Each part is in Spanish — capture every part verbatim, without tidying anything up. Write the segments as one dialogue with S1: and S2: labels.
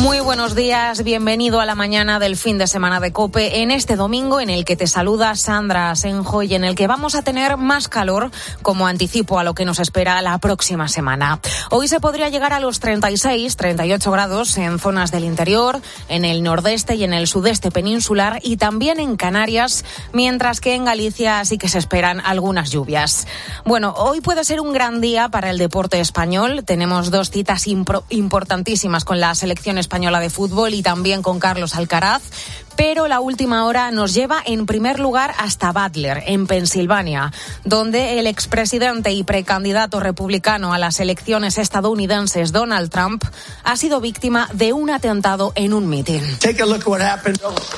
S1: Muy buenos días, bienvenido a la mañana del fin de semana de COPE, en este domingo en el que te saluda Sandra Asenjo y en el que vamos a tener más calor como anticipo a lo que nos espera la próxima semana. Hoy se podría llegar a los treinta y seis, treinta y ocho grados en zonas del interior, en el nordeste y en el sudeste peninsular y también en Canarias, mientras que en Galicia sí que se esperan algunas lluvias. Bueno, hoy puede ser un gran día para el deporte español. Tenemos dos citas impro- importantísimas con la selección española de fútbol y también con Carlos Alcaraz, pero la última hora nos lleva en primer lugar hasta Butler, en Pensilvania, donde el expresidente y precandidato republicano a las elecciones estadounidenses Donald Trump ha sido víctima de un atentado en un mitin.
S2: Take a look at what happened.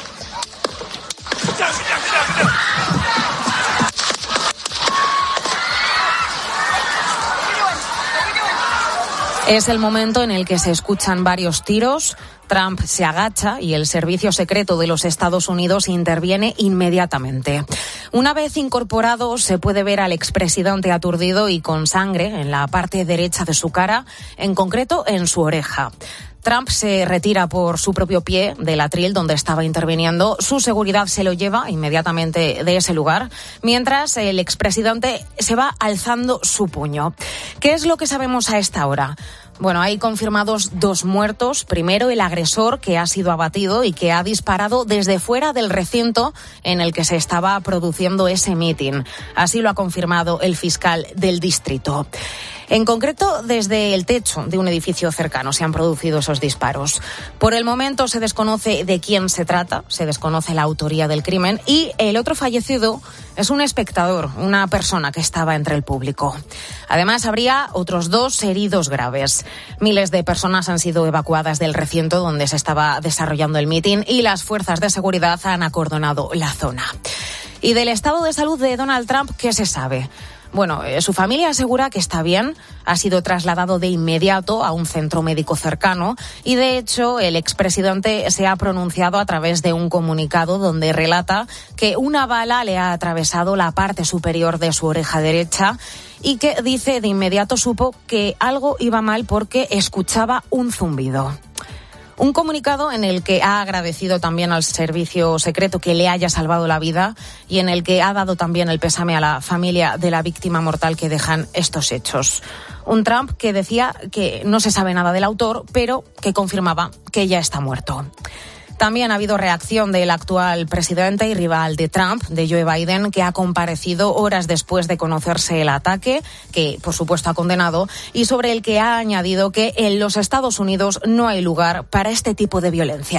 S1: Es el momento en el que se escuchan varios tiros. Trump se agacha y el servicio secreto de los Estados Unidos interviene inmediatamente. Una vez incorporado, se puede ver al expresidente aturdido y con sangre en la parte derecha de su cara, en concreto en su oreja. Trump se retira por su propio pie del atril donde estaba interviniendo. Su seguridad se lo lleva inmediatamente de ese lugar, mientras el expresidente se va alzando su puño. ¿Qué es lo que sabemos a esta hora? Bueno, hay confirmados dos muertos. Primero, el agresor, que ha sido abatido y que ha disparado desde fuera del recinto en el que se estaba produciendo ese mitin. Así lo ha confirmado el fiscal del distrito. En concreto, desde el techo de un edificio cercano se han producido esos disparos. Por el momento se desconoce de quién se trata, se desconoce la autoría del crimen y el otro fallecido es un espectador, una persona que estaba entre el público. Además, habría otros dos heridos graves. Miles de personas han sido evacuadas del recinto donde se estaba desarrollando el mitin y las fuerzas de seguridad han acordonado la zona. ¿Y del estado de salud de Donald Trump qué se sabe? Bueno, eh, su familia asegura que está bien, ha sido trasladado de inmediato a un centro médico cercano y, de hecho, el expresidente se ha pronunciado a través de un comunicado donde relata que una bala le ha atravesado la parte superior de su oreja derecha y que dice de inmediato supo que algo iba mal porque escuchaba un zumbido. Un comunicado en el que ha agradecido también al servicio secreto que le haya salvado la vida y en el que ha dado también el pésame a la familia de la víctima mortal que dejan estos hechos. Un Trump que decía que no se sabe nada del autor, pero que confirmaba que ya está muerto. También ha habido reacción del actual presidente y rival de Trump, de Joe Biden, que ha comparecido horas después de conocerse el ataque, que por supuesto ha condenado, y sobre el que ha añadido que en los Estados Unidos no hay lugar para este tipo de violencia.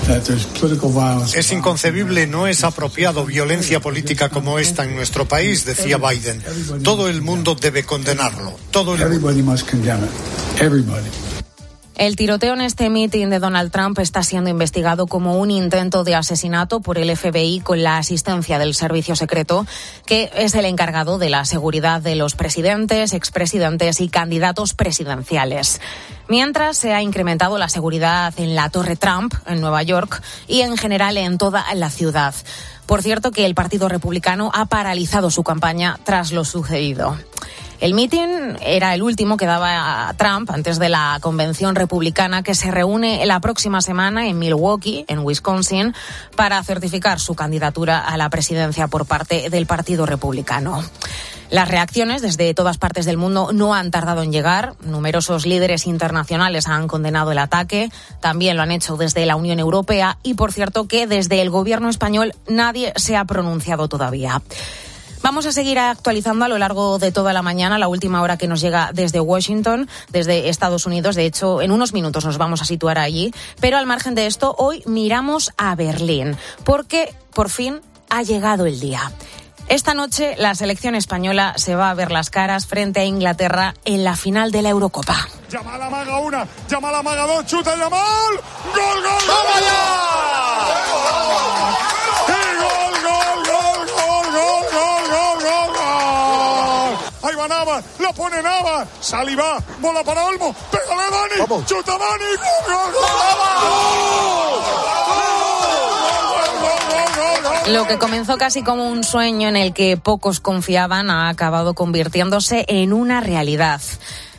S3: Es inconcebible, no es apropiado violencia política como esta en nuestro país, decía Biden. Todo el mundo debe condenarlo. Todo el mundo.
S1: El tiroteo en este mitin de Donald Trump está siendo investigado como un intento de asesinato por el F B I con la asistencia del servicio secreto, que es el encargado de la seguridad de los presidentes, expresidentes y candidatos presidenciales. Mientras se ha incrementado la seguridad en la Torre Trump, en Nueva York, y en general en toda la ciudad. Por cierto, que el Partido Republicano ha paralizado su campaña tras lo sucedido. El mitin era el último que daba a Trump antes de la convención republicana que se reúne la próxima semana en Milwaukee, en Wisconsin, para certificar su candidatura a la presidencia por parte del Partido Republicano. Las reacciones desde todas partes del mundo no han tardado en llegar. Numerosos líderes internacionales han condenado el ataque. También lo han hecho desde la Unión Europea y, por cierto, que desde el gobierno español nadie se ha pronunciado todavía. Vamos a seguir actualizando a lo largo de toda la mañana la última hora que nos llega desde Washington, desde Estados Unidos. De hecho, en unos minutos nos vamos a situar allí. Pero al margen de esto, hoy miramos a Berlín, porque por fin ha llegado el día. Esta noche la selección española se va a ver las caras frente a Inglaterra en la final de la Eurocopa.
S4: Llama la maga una, llama la maga dos, chuta el Yamal, gol, gol, ¡vamos ya! ¡Y gol, gol, gol, gol, gol, gol, gol, gol, gol! Ahí va Navas, la pone Navas, Saliba, bola para Olmo, pégale Dani, vamos. Chuta Dani, gol, gol, gol, ¡vamos!
S1: Lo que comenzó casi como un sueño en el que pocos confiaban ha acabado convirtiéndose en una realidad.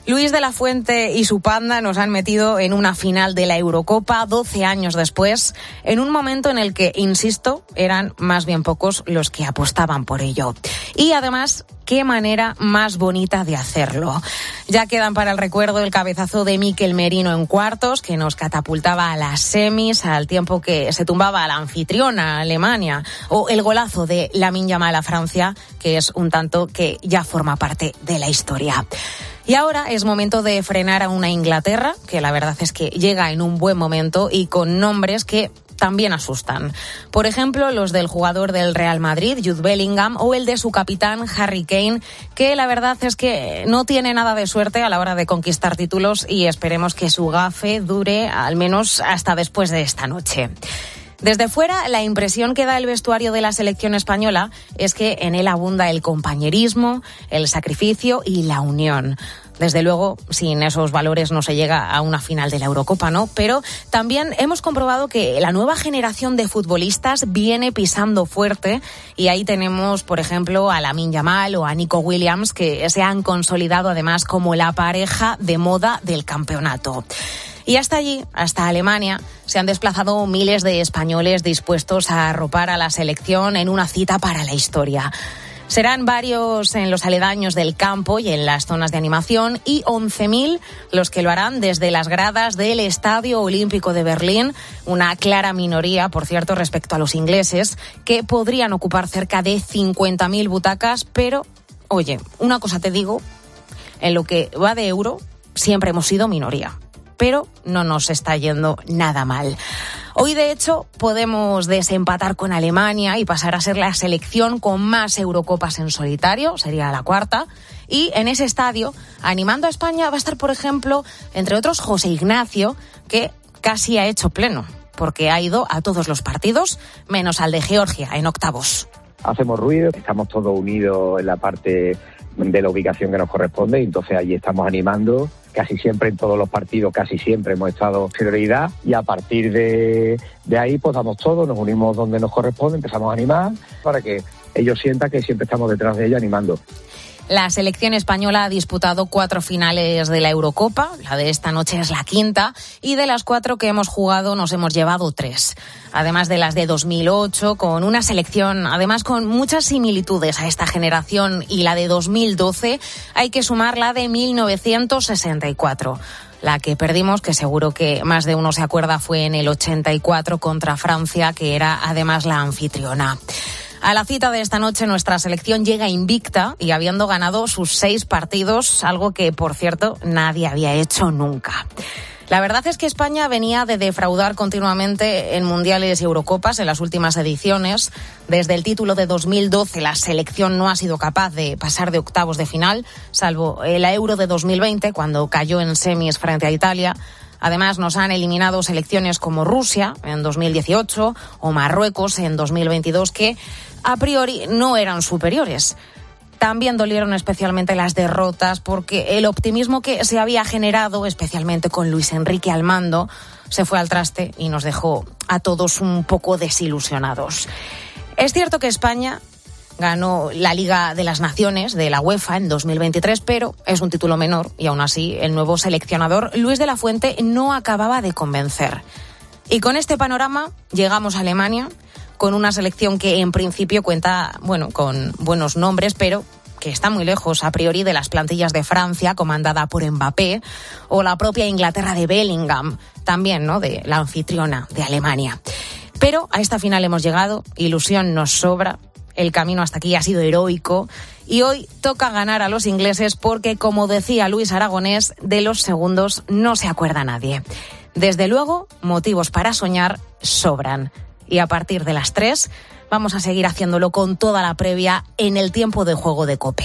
S1: Luis de la Fuente y su panda nos han metido en una final de la Eurocopa doce años después, en un momento en el que, insisto, eran más bien pocos los que apostaban por ello. Y además, qué manera más bonita de hacerlo. Ya quedan para el recuerdo el cabezazo de Mikel Merino en cuartos, que nos catapultaba a las semis al tiempo que se tumbaba a la anfitriona, Alemania, o el golazo de Lamine Yamal a Francia, que es un tanto que ya forma parte de la historia. Y ahora es momento de frenar a una Inglaterra, que la verdad es que llega en un buen momento y con nombres que también asustan. Por ejemplo, los del jugador del Real Madrid, Jude Bellingham, o el de su capitán, Harry Kane, que la verdad es que no tiene nada de suerte a la hora de conquistar títulos y esperemos que su gafe dure al menos hasta después de esta noche. Desde fuera, la impresión que da el vestuario de la selección española es que en él abunda el compañerismo, el sacrificio y la unión. Desde luego, sin esos valores no se llega a una final de la Eurocopa, ¿no? Pero también hemos comprobado que la nueva generación de futbolistas viene pisando fuerte y ahí tenemos, por ejemplo, a Lamine Yamal o a Nico Williams, que se han consolidado además como la pareja de moda del campeonato. Y hasta allí, hasta Alemania, se han desplazado miles de españoles dispuestos a arropar a la selección en una cita para la historia. Serán varios en los aledaños del campo y en las zonas de animación y once mil los que lo harán desde las gradas del Estadio Olímpico de Berlín, una clara minoría, por cierto, respecto a los ingleses, que podrían ocupar cerca de cincuenta mil butacas, pero, oye, una cosa te digo, en lo que va de Euro siempre hemos sido minoría. Pero no nos está yendo nada mal. Hoy, de hecho, podemos desempatar con Alemania y pasar a ser la selección con más Eurocopas en solitario, sería la cuarta. Y en ese estadio, animando a España, va a estar, por ejemplo, entre otros, José Ignacio, que casi ha hecho pleno, porque ha ido a todos los partidos, menos al de Georgia, en octavos.
S2: Hacemos ruido, estamos todos unidos en la parte de la ubicación que nos corresponde, y entonces allí estamos animando. Casi siempre en todos los partidos, casi siempre hemos estado en prioridad, y a partir de, de ahí pues damos todo, nos unimos donde nos corresponde, empezamos a animar para que ellos sientan que siempre estamos detrás de ellos animando.
S1: La selección española ha disputado cuatro finales de la Eurocopa, la de esta noche es la quinta, y de las cuatro que hemos jugado nos hemos llevado tres. Además de las de dos mil ocho, con una selección, además con muchas similitudes a esta generación, y la de dos mil doce, hay que sumar la de mil novecientos sesenta y cuatro. La que perdimos, que seguro que más de uno se acuerda, fue en el ochenta y cuatro contra Francia, que era además la anfitriona. A la cita de esta noche nuestra selección llega invicta y habiendo ganado sus seis partidos, algo que, por cierto, nadie había hecho nunca. La verdad es que España venía de defraudar continuamente en mundiales y Eurocopas en las últimas ediciones. Desde el título de dos mil doce la selección no ha sido capaz de pasar de octavos de final, salvo la Euro de dos mil veinte, cuando cayó en semis frente a Italia. Además, nos han eliminado selecciones como Rusia en dos mil dieciocho o Marruecos en dos mil veintidós, que a priori no eran superiores. También dolieron especialmente las derrotas porque el optimismo que se había generado, especialmente con Luis Enrique al mando, se fue al traste y nos dejó a todos un poco desilusionados. Es cierto que España ganó la Liga de las Naciones de la UEFA en dos mil veintitrés, pero es un título menor y aún así el nuevo seleccionador Luis de la Fuente no acababa de convencer. Y con este panorama llegamos a Alemania, con una selección que en principio cuenta, bueno, con buenos nombres, pero que está muy lejos a priori de las plantillas de Francia, comandada por Mbappé, o la propia Inglaterra de Bellingham, también, ¿no?, de la anfitriona de Alemania. Pero a esta final hemos llegado, ilusión nos sobra, el camino hasta aquí ha sido heroico y hoy toca ganar a los ingleses porque, como decía Luis Aragonés, de los segundos no se acuerda nadie. Desde luego, motivos para soñar sobran. Y a partir de las tres vamos a seguir haciéndolo con toda la previa en el tiempo de juego de COPE.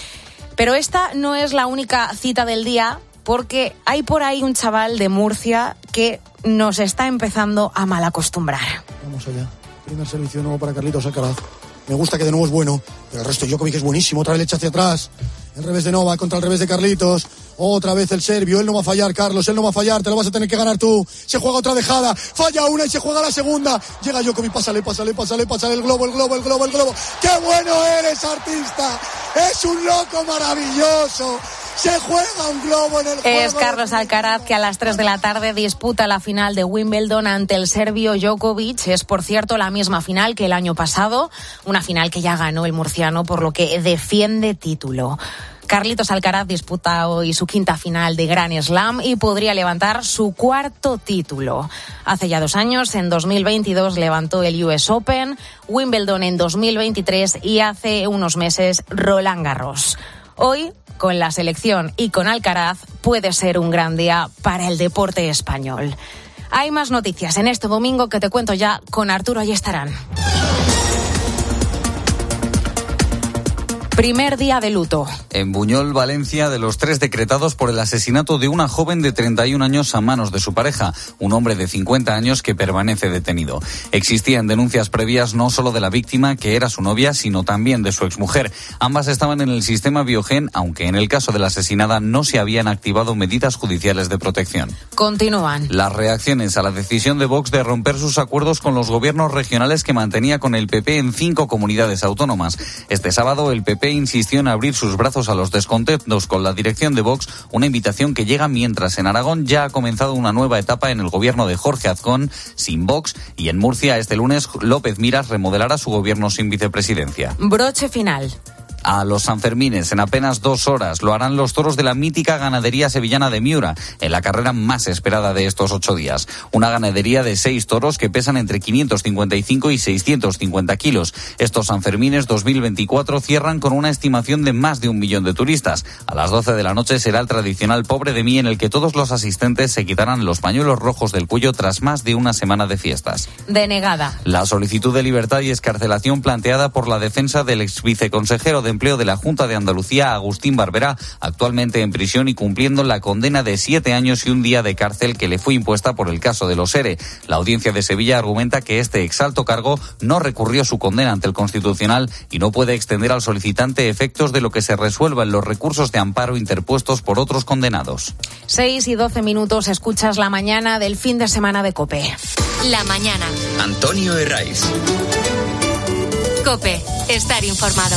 S1: Pero esta no es la única cita del día, porque hay por ahí un chaval de Murcia que nos está empezando a malacostumbrar.
S5: Vamos allá. Primer servicio nuevo para Carlitos Alcaraz. Me gusta que de nuevo es bueno, pero el resto Djokovic es buenísimo. Otra vez le echa hacia atrás. El revés de Novak contra el revés de Carlitos. Otra vez el serbio. Él no va a fallar, Carlos. Él no va a fallar. Te lo vas a tener que ganar tú. Se juega otra dejada. Falla una y se juega la segunda. Llega Djokovic. Pásale, pásale, pásale, pásale. El globo, el globo, el globo, el globo. ¡Qué bueno eres, artista! Es un loco maravilloso. Se juega un globo en el juego.
S1: Es Carlos Alcaraz, que a las tres de la tarde disputa la final de Wimbledon ante el serbio Djokovic. Es, por cierto, la misma final que el año pasado, una final que ya ganó el murciano, por lo que defiende título. Carlitos Alcaraz disputa hoy su quinta final de Grand Slam y podría levantar su cuarto título. Hace ya dos años, en dos mil veintidós, levantó el U S Open, Wimbledon en dos mil veintitrés y hace unos meses Roland Garros. Hoy, con la selección y con Alcaraz, puede ser un gran día para el deporte español. Hay más noticias en este domingo que te cuento ya con Arturo Ayestarán. Primer día de luto.
S6: En Buñol, Valencia, de los tres decretados por el asesinato de una joven de treinta y un años a manos de su pareja, un hombre de cincuenta años que permanece detenido. Existían denuncias previas no solo de la víctima, que era su novia, sino también de su exmujer. Ambas estaban en el sistema Biogen, aunque en el caso de la asesinada no se habían activado medidas judiciales de protección.
S1: Continúan
S6: las reacciones a la decisión de Vox de romper sus acuerdos con los gobiernos regionales que mantenía con el P P en cinco comunidades autónomas. Este sábado el P P insistió en abrir sus brazos a los descontentos con la dirección de Vox, una invitación que llega mientras en Aragón ya ha comenzado una nueva etapa en el gobierno de Jorge Azcón sin Vox, y en Murcia este lunes López Miras remodelará su gobierno sin vicepresidencia.
S1: Broche final.
S6: A los Sanfermines en apenas dos horas lo harán los toros de la mítica ganadería sevillana de Miura, en la carrera más esperada de estos ocho días. Una ganadería de seis toros que pesan entre quinientos cincuenta y cinco y seiscientos cincuenta kilos. Estos Sanfermines dos mil veinticuatro cierran con una estimación de más de un millón de turistas. A las doce de la noche será el tradicional Pobre de mí, en el que todos los asistentes se quitarán los pañuelos rojos del cuello tras más de una semana de fiestas.
S1: Denegada.
S6: La solicitud de libertad y excarcelación planteada por la defensa del ex viceconsejero de Empleo de la Junta de Andalucía, Agustín Barberá, actualmente en prisión y cumpliendo la condena de siete años y un día de cárcel que le fue impuesta por el caso de los ERE. La audiencia de Sevilla argumenta que este exalto cargo no recurrió su condena ante el Constitucional y no puede extender al solicitante efectos de lo que se resuelva en los recursos de amparo interpuestos por otros condenados.
S1: seis y doce minutos, escuchas la mañana del fin de semana de COPE.
S7: La mañana.
S8: Antonio Herraiz.
S7: COPE, estar informado.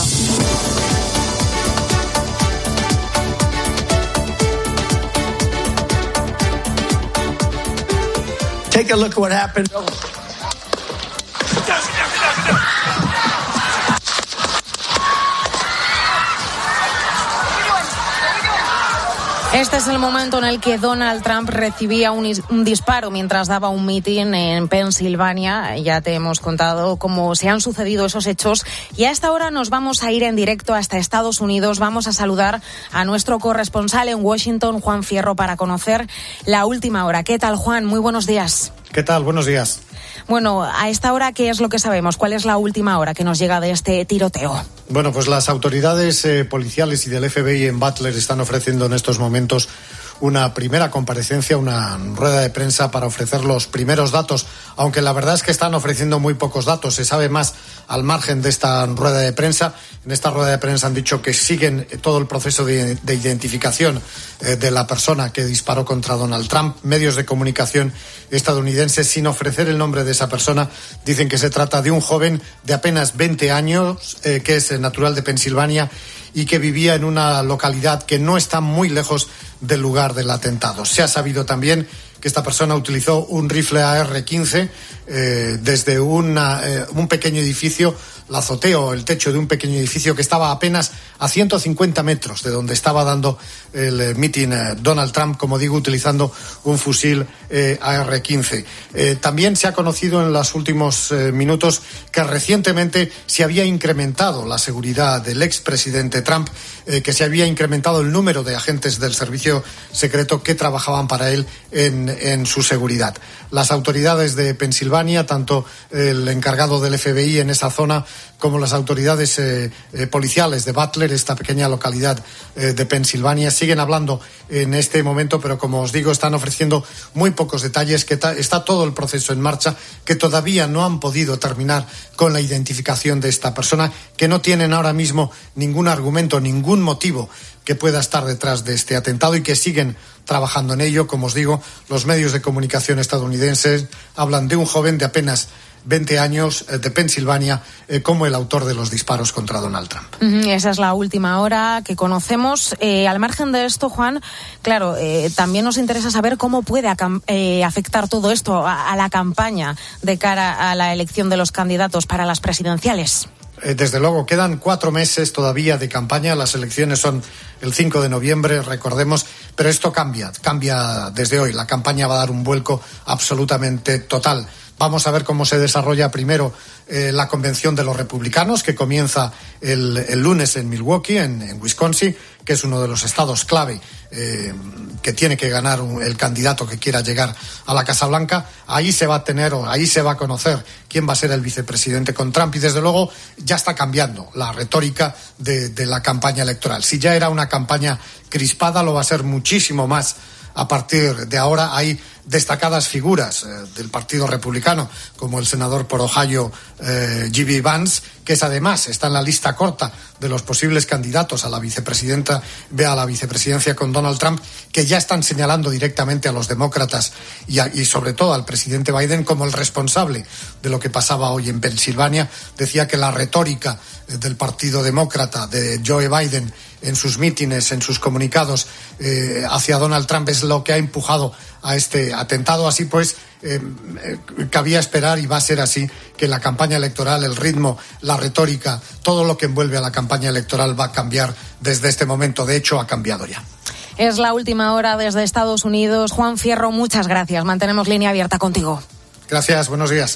S5: Take a look at what happened.
S1: Este es el momento en el que Donald Trump recibía un, un disparo mientras daba un mitin en Pensilvania. Ya te hemos contado cómo se han sucedido esos hechos y a esta hora nos vamos a ir en directo hasta Estados Unidos. Vamos a saludar a nuestro corresponsal en Washington, Juan Fierro, para conocer la última hora. ¿Qué tal, Juan? Muy buenos días.
S3: ¿Qué tal? Buenos días.
S1: Bueno, a esta hora, ¿qué es lo que sabemos? ¿Cuál es la última hora que nos llega de este tiroteo?
S3: Bueno, pues las autoridades eh, policiales y del F B I en Butler están ofreciendo en estos momentos una primera comparecencia, una rueda de prensa para ofrecer los primeros datos, aunque la verdad es que están ofreciendo muy pocos datos. Se sabe más al margen de esta rueda de prensa. En esta rueda de prensa han dicho que siguen todo el proceso de, de identificación eh, de la persona que disparó contra Donald Trump. Medios de comunicación estadounidenses, sin ofrecer el nombre de esa persona, dicen que se trata de un joven de apenas veinte años, eh, que es natural de Pensilvania y que vivía en una localidad que no está muy lejos del lugar del atentado. Se ha sabido también que esta persona utilizó un rifle A R quince eh, desde una, eh, un pequeño edificio, la azotea o el techo de un pequeño edificio que estaba apenas a ciento cincuenta metros de donde estaba dando el eh, mitin eh, Donald Trump, como digo, utilizando un fusil eh, A R quince. Eh, también se ha conocido en los últimos eh, minutos que recientemente se había incrementado la seguridad del expresidente Trump, eh, que se había incrementado el número de agentes del servicio secreto que trabajaban para él en, en su seguridad. Las autoridades de Pensilvania, tanto el encargado del F B I en esa zona como las autoridades eh, eh, policiales de Butler, esta pequeña localidad eh, de Pensilvania, siguen hablando en este momento, pero como os digo, están ofreciendo muy pocos detalles, que ta- está todo el proceso en marcha, que todavía no han podido terminar con la identificación de esta persona, que no tienen ahora mismo ningún argumento, ningún motivo que pueda estar detrás de este atentado y que siguen trabajando en ello. Como os digo, los medios de comunicación estadounidenses hablan de un joven de apenas veinte años de Pensilvania eh, como el autor de los disparos contra Donald Trump.
S1: Uh-huh, esa es la última hora que conocemos. Eh, al margen de esto, Juan, claro, eh, también nos interesa saber cómo puede acam- eh, afectar todo esto a, a la campaña de cara a la elección de los candidatos para las presidenciales.
S3: Desde luego, quedan cuatro meses todavía de campaña. Las elecciones son el cinco de noviembre, recordemos, pero esto cambia, cambia desde hoy. La campaña va a dar un vuelco absolutamente total. Vamos a ver cómo se desarrolla primero eh, la convención de los republicanos, que comienza el, el lunes en Milwaukee, en, en Wisconsin, que es uno de los estados clave eh, que tiene que ganar un, el candidato que quiera llegar a la Casa Blanca. Ahí se va a tener, o ahí se va a conocer quién va a ser el vicepresidente con Trump, y desde luego ya está cambiando la retórica de, de la campaña electoral. Si ya era una campaña crispada, lo va a ser muchísimo más a partir de ahora. Hay destacadas figuras eh, del Partido Republicano, como el senador por Ohio, eh, J D Vance, que es además está en la lista corta de los posibles candidatos a la vicepresidenta, a la vicepresidencia con Donald Trump, que ya están señalando directamente a los demócratas y, a, y sobre todo al presidente Biden como el responsable de lo que pasaba hoy en Pensilvania. Decía que la retórica del Partido Demócrata, de Joe Biden, en sus mítines, en sus comunicados eh, hacia Donald Trump, es lo que ha empujado a este atentado. Así pues, eh, eh, cabía esperar, y va a ser así, que la campaña electoral, el ritmo, la retórica, todo lo que envuelve a la campaña electoral va a cambiar desde este momento. De hecho, ha cambiado ya.
S1: Es la última hora desde Estados Unidos. Juan Fierro, muchas gracias. Mantenemos línea abierta contigo.
S3: Gracias, buenos días.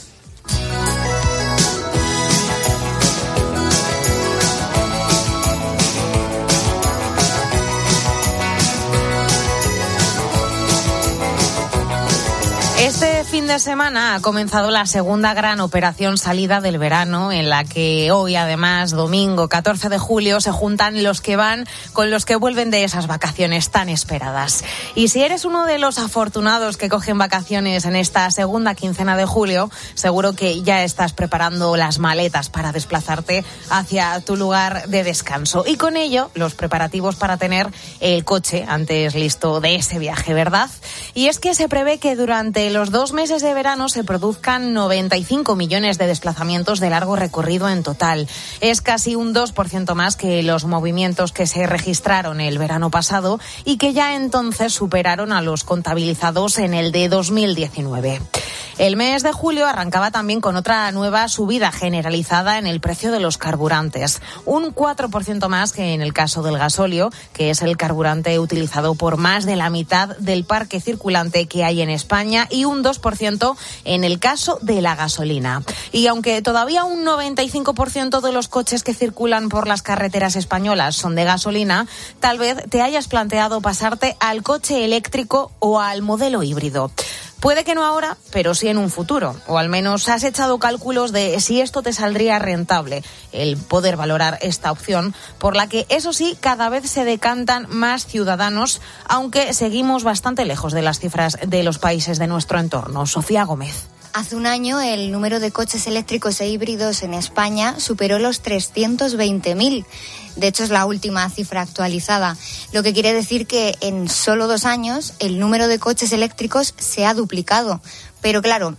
S1: Este fin de semana ha comenzado la segunda gran operación salida del verano, en la que hoy, además, domingo catorce de julio, se juntan los que van con los que vuelven de esas vacaciones tan esperadas. Y si eres uno de los afortunados que cogen vacaciones en esta segunda quincena de julio, seguro que ya estás preparando las maletas para desplazarte hacia tu lugar de descanso. Y con ello, los preparativos para tener el coche antes listo de ese viaje, ¿verdad? Y es que se prevé que durante los dos meses de verano se produzcan noventa y cinco millones de desplazamientos de largo recorrido en total. Es casi un dos por ciento más que los movimientos que se registraron el verano pasado y que ya entonces superaron a los contabilizados en el de dos mil diecinueve. El mes de julio arrancaba también con otra nueva subida generalizada en el precio de los carburantes, un cuatro por ciento más que en el caso del gasóleo, que es el carburante utilizado por más de la mitad del parque circulante que hay en España, y un dos por ciento en el caso de la gasolina. Y aunque todavía un noventa y cinco por ciento de los coches que circulan por las carreteras españolas son de gasolina, tal vez te hayas planteado pasarte al coche eléctrico o al modelo híbrido. Puede que no ahora, pero sí en un futuro. O al menos has echado cálculos de si esto te saldría rentable, el poder valorar esta opción, por la que, eso sí, cada vez se decantan más ciudadanos, aunque seguimos bastante lejos de las cifras de los países de nuestro entorno. Sofía Gómez.
S8: Hace un año el número de coches eléctricos e híbridos en España superó los trescientos veinte mil. De hecho, es la última cifra actualizada, lo que quiere decir que en solo dos años el número de coches eléctricos se ha duplicado. Pero claro,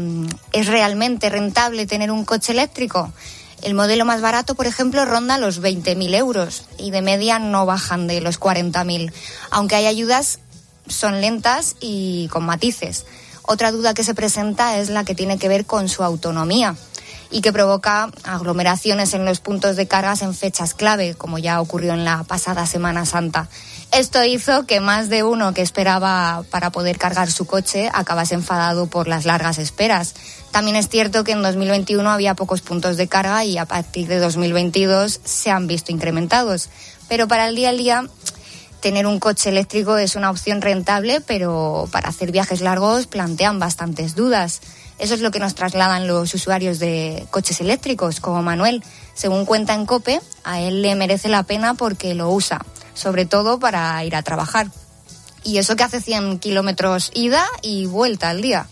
S8: ¿es realmente rentable tener un coche eléctrico? El modelo más barato, por ejemplo, ronda los veinte mil euros y de media no bajan de los cuarenta mil. Aunque hay ayudas, son lentas y con matices. Otra duda que se presenta es la que tiene que ver con su autonomía y que provoca aglomeraciones en los puntos de cargas en fechas clave, como ya ocurrió en la pasada Semana Santa. Esto hizo que más de uno que esperaba para poder cargar su coche acabase enfadado por las largas esperas. También es cierto que en dos mil veintiuno había pocos puntos de carga y a partir de dos mil veintidós se han visto incrementados. Pero para el día a día, tener un coche eléctrico es una opción rentable, pero para hacer viajes largos plantean bastantes dudas. Eso es lo que nos trasladan los usuarios de coches eléctricos, como Manuel. Según cuenta en COPE, a él le merece la pena porque lo usa, sobre todo para ir a trabajar. Y eso que hace cien kilómetros ida y vuelta al día.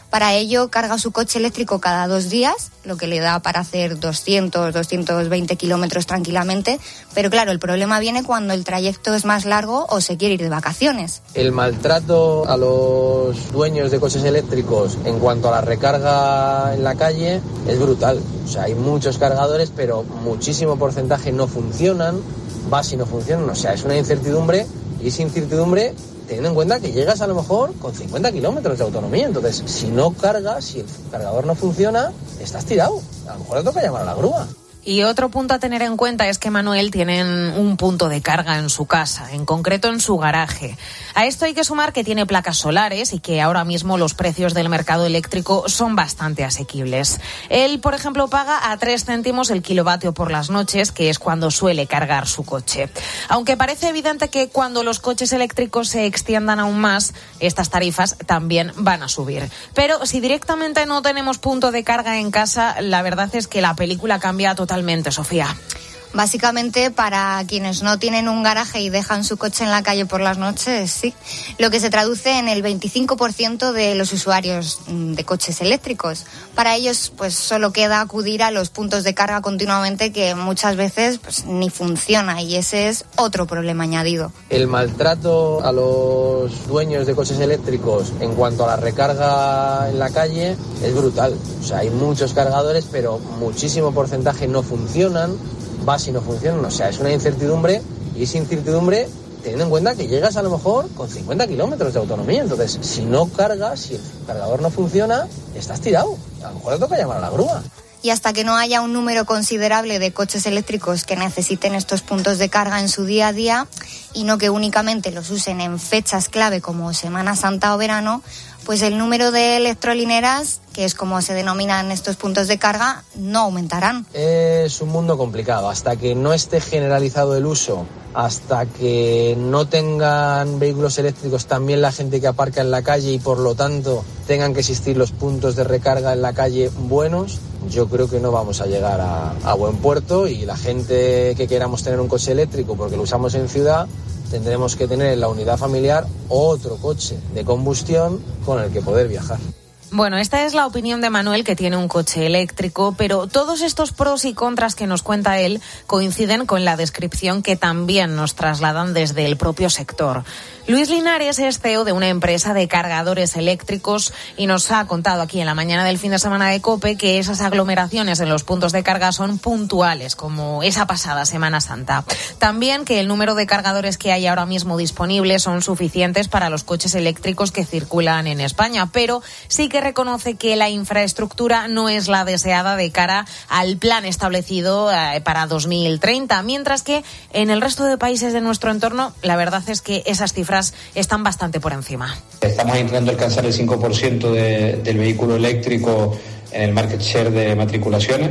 S8: Para ello carga su coche eléctrico cada dos días, lo que le da para hacer doscientos, doscientos veinte kilómetros tranquilamente. Pero claro, el problema viene cuando el trayecto es más largo o se quiere ir de vacaciones.
S9: El maltrato a los dueños de coches eléctricos en cuanto a la recarga en la calle es brutal. O sea, hay muchos cargadores, pero muchísimo porcentaje no funcionan, vas y no funcionan. O sea, es una incertidumbre, y esa incertidumbre teniendo en cuenta que llegas a lo mejor con cincuenta kilómetros de autonomía. Entonces, si no cargas, si el cargador no funciona, estás tirado. A lo mejor te toca llamar a la grúa.
S1: Y otro punto a tener en cuenta es que Manuel tiene un punto de carga en su casa, en concreto en su garaje. A esto hay que sumar que tiene placas solares y que ahora mismo los precios del mercado eléctrico son bastante asequibles. Él, por ejemplo, paga a tres céntimos el kilovatio por las noches, que es cuando suele cargar su coche. Aunque parece evidente que cuando los coches eléctricos se extiendan aún más, estas tarifas también van a subir. Pero si directamente no tenemos punto de carga en casa, la verdad es que la película cambia totalmente. Sofía.
S8: Básicamente, para quienes no tienen un garaje y dejan su coche en la calle por las noches, sí. Lo que se traduce en el veinticinco por ciento de los usuarios de coches eléctricos. Para ellos, pues solo queda acudir a los puntos de carga continuamente, que muchas veces pues ni funciona, y ese es otro problema añadido.
S9: El maltrato a los dueños de coches eléctricos en cuanto a la recarga en la calle es brutal. O sea, hay muchos cargadores, pero muchísimo porcentaje no funcionan. Vas y no funcionan, o sea, es una incertidumbre, y esa incertidumbre teniendo en cuenta que llegas a lo mejor con cincuenta kilómetros de autonomía. Entonces, si no cargas, si el cargador no funciona, estás tirado. A lo mejor te toca llamar a la grúa.
S8: Y hasta que no haya un número considerable de coches eléctricos que necesiten estos puntos de carga en su día a día, y no que únicamente los usen en fechas clave como Semana Santa o verano, pues el número de electrolineras, que es como se denominan estos puntos de carga, no aumentarán.
S9: Es un mundo complicado. Hasta que no esté generalizado el uso, hasta que no tengan vehículos eléctricos también la gente que aparca en la calle, y por lo tanto tengan que existir los puntos de recarga en la calle buenos, yo creo que no vamos a llegar a, a buen puerto. Y la gente que queramos tener un coche eléctrico porque lo usamos en ciudad, tendremos que tener en la unidad familiar otro coche de combustión con el que poder viajar.
S1: Bueno, esta es la opinión de Manuel, que tiene un coche eléctrico, pero todos estos pros y contras que nos cuenta él coinciden con la descripción que también nos trasladan desde el propio sector. Luis Linares es C E O de una empresa de cargadores eléctricos y nos ha contado aquí en la mañana del fin de semana de COPE que esas aglomeraciones en los puntos de carga son puntuales, como esa pasada Semana Santa. También que el número de cargadores que hay ahora mismo disponibles son suficientes para los coches eléctricos que circulan en España, pero sí que reconoce que la infraestructura no es la deseada de cara al plan establecido eh, para dos mil treinta, mientras que en el resto de países de nuestro entorno la verdad es que esas cifras están bastante por encima.
S10: Estamos intentando alcanzar el cinco por ciento de, del vehículo eléctrico en el market share de matriculaciones,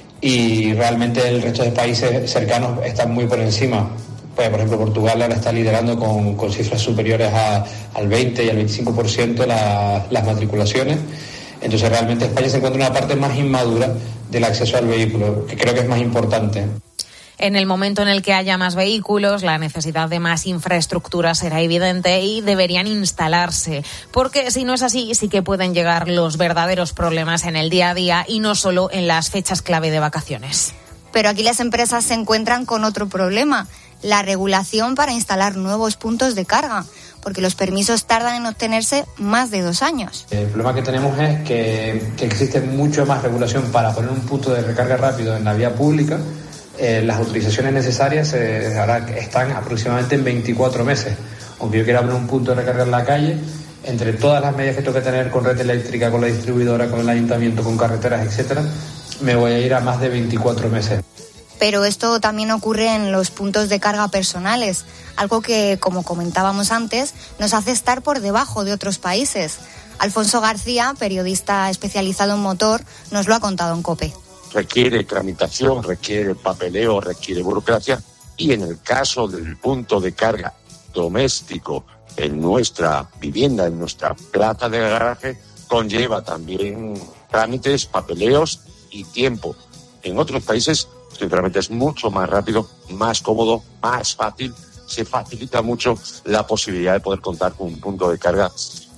S10: y realmente el resto de países cercanos están muy por encima. Pues, por ejemplo, Portugal ahora está liderando con, con cifras superiores a, al veinte y al veinticinco por ciento la, las matriculaciones. Entonces, realmente España se encuentra en una parte más inmadura del acceso al vehículo, que creo que es más importante.
S1: En el momento en el que haya más vehículos, la necesidad de más infraestructura será evidente y deberían instalarse, porque si no es así, sí que pueden llegar los verdaderos problemas en el día a día y no solo en las fechas clave de vacaciones.
S8: Pero aquí las empresas se encuentran con otro problema: la regulación para instalar nuevos puntos de carga, porque los permisos tardan en obtenerse más de dos años.
S10: El problema que tenemos es que, que existe mucho más regulación para poner un punto de recarga rápido en la vía pública. Eh, las autorizaciones necesarias eh, ahora están aproximadamente en veinticuatro meses. Aunque yo quiera abrir un punto de recarga en la calle, entre todas las medidas que tengo que tener con red eléctrica, con la distribuidora, con el ayuntamiento, con carreteras, etcétera, me voy a ir a más de veinticuatro meses.
S8: Pero esto también ocurre en los puntos de carga personales, algo que, como comentábamos antes, nos hace estar por debajo de otros países. Alfonso García, periodista especializado en motor, nos lo ha contado en COPE.
S11: Requiere tramitación, requiere papeleo, requiere burocracia, y en el caso del punto de carga doméstico en nuestra vivienda, en nuestra plaza de garaje, conlleva también trámites, papeleos y tiempo. En otros países, sinceramente, es mucho más rápido, más cómodo, más fácil. Se facilita mucho la posibilidad de poder contar con un punto de carga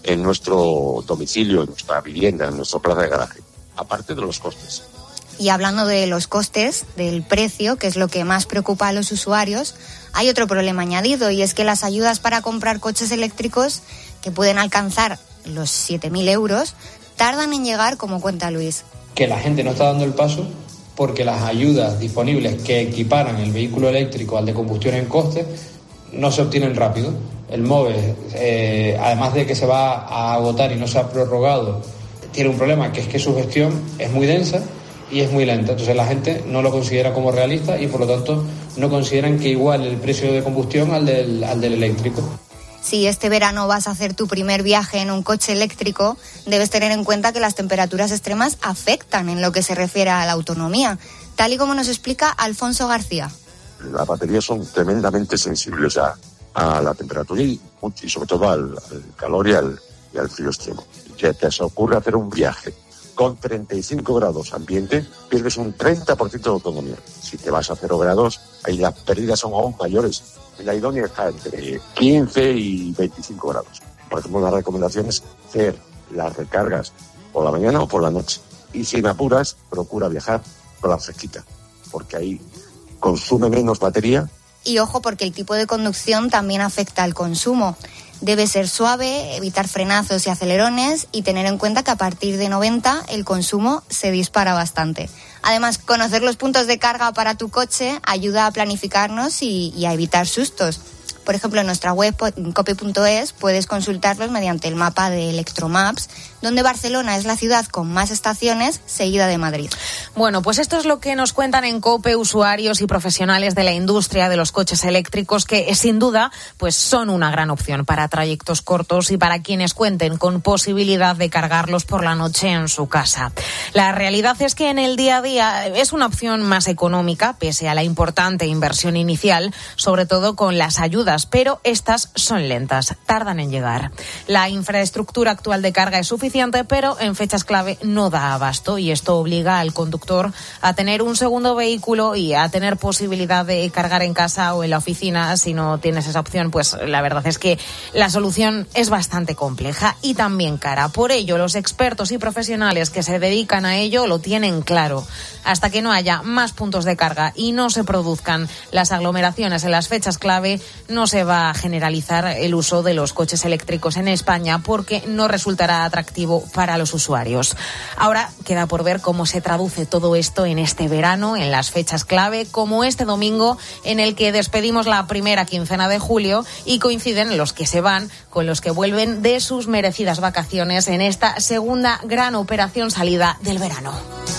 S11: en nuestro domicilio, en nuestra vivienda, en nuestra plaza de garaje, aparte de los costes.
S8: Y hablando de los costes, del precio, que es lo que más preocupa a los usuarios, hay otro problema añadido, y es que las ayudas para comprar coches eléctricos, que pueden alcanzar los siete mil euros, tardan en llegar, como cuenta Luis.
S9: Que la gente no está dando el paso porque las ayudas disponibles que equiparan el vehículo eléctrico al de combustión en coste no se obtienen rápido. El MOVES, eh, además de que se va a agotar y no se ha prorrogado, tiene un problema, que es que su gestión es muy densa y es muy lenta. Entonces la gente no lo considera como realista y por lo tanto no consideran que iguale el precio de combustión al del, al del eléctrico.
S8: Si este verano vas a hacer tu primer viaje en un coche eléctrico, debes tener en cuenta que las temperaturas extremas afectan en lo que se refiere a la autonomía, tal y como nos explica Alfonso García.
S11: Las baterías son tremendamente sensibles a, a la temperatura y, y sobre todo al, al calor y al, y al frío extremo. Si te se ocurre hacer un viaje con treinta y cinco grados ambiente, pierdes un treinta por ciento de autonomía. Si te vas a cero grados, ahí las pérdidas son aún mayores. La idónea está entre quince y veinticinco grados. Por ejemplo, la recomendación es hacer las recargas por la mañana o por la noche. Y si me apuras, procura viajar con la fresquita, porque ahí consume menos batería.
S8: Y ojo, porque el tipo de conducción también afecta al consumo. Debe ser suave, evitar frenazos y acelerones y tener en cuenta que a partir de noventa el consumo se dispara bastante. Además, conocer los puntos de carga para tu coche ayuda a planificarnos y, y a evitar sustos. Por ejemplo, en nuestra web cope punto es puedes consultarlos mediante el mapa de Electromaps, donde Barcelona es la ciudad con más estaciones, seguida de Madrid.
S1: Bueno, pues esto es lo que nos cuentan en COPE usuarios y profesionales de la industria de los coches eléctricos, que sin duda pues son una gran opción para trayectos cortos y para quienes cuenten con posibilidad de cargarlos por la noche en su casa. La realidad es que en el día a día es una opción más económica, pese a la importante inversión inicial, sobre todo con las ayudas, pero estas son lentas, tardan en llegar. La infraestructura actual de carga es suficiente, pero en fechas clave no da abasto, y esto obliga al conductor a tener un segundo vehículo y a tener posibilidad de cargar en casa o en la oficina. Si no tienes esa opción, pues la verdad es que la solución es bastante compleja y también cara. Por ello, los expertos y profesionales que se dedican a ello lo tienen claro. Hasta que no haya más puntos de carga y no se produzcan las aglomeraciones en las fechas clave, no se va a generalizar el uso de los coches eléctricos en España, porque no resultará atractivo para los usuarios. Ahora queda por ver cómo se traduce todo esto en este verano, en las fechas clave, como este domingo, en el que despedimos la primera quincena de julio y coinciden los que se van con los que vuelven de sus merecidas vacaciones en esta segunda gran operación salida del verano.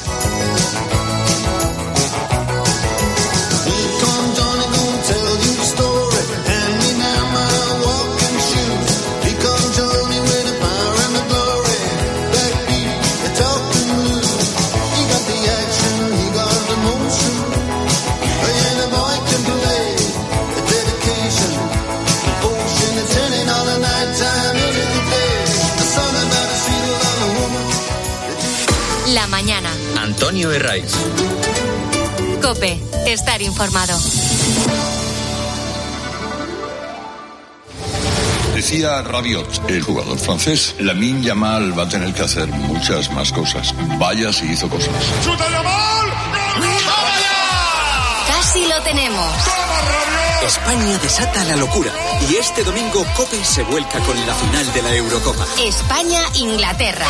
S7: La mañana.
S12: Antonio Herraiz.
S7: COPE. Estar informado.
S4: Decía Rabiot, el jugador francés, Lamine Yamal va a tener que hacer muchas más cosas. Vaya si hizo cosas. ¡Chuta Yamal!
S7: Casi lo tenemos.
S12: España desata la locura y este domingo COPE se vuelca con la final de la Eurocopa.
S7: España-Inglaterra.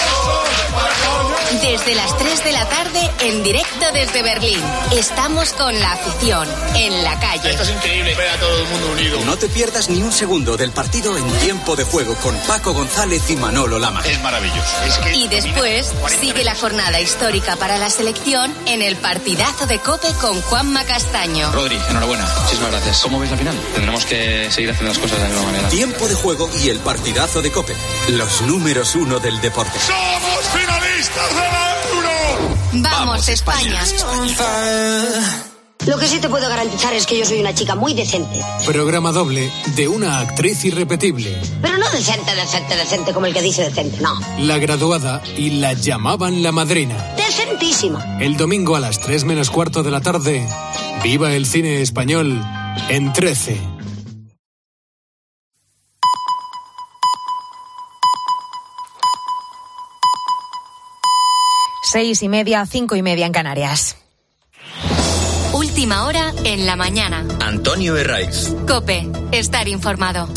S7: Desde las tres de la tarde, en directo desde Berlín. Estamos con la afición, en la calle.
S13: Esto es increíble, ver a todo el mundo unido.
S12: No te pierdas ni un segundo del partido en Tiempo de Juego con Paco González y Manolo Lama.
S13: Es maravilloso. Es que
S7: y después sigue la jornada histórica para la selección en el partidazo de COPE con Juanma Castaño.
S14: Rodri, enhorabuena. Muchísimas gracias. ¿Cómo ves la final? Tendremos que seguir haciendo las cosas de la misma manera.
S12: Tiempo de Juego y el partidazo de COPE. Los números uno del deporte.
S4: ¡Somos finalistas de la Euro!
S7: ¡Vamos, Vamos España!
S15: España. Lo que sí te puedo garantizar es que yo soy una chica muy decente.
S16: Programa doble de una actriz irrepetible.
S15: Pero no decente, decente, decente como el que dice decente, no.
S16: La graduada y la llamaban la madrina.
S15: Decentísima.
S16: El domingo a las tres menos cuarto de la tarde, viva el cine español en trece.
S1: Seis y media, cinco y media en Canarias.
S7: Última hora en la mañana.
S12: Antonio Herraiz.
S7: COPE. Estar informado.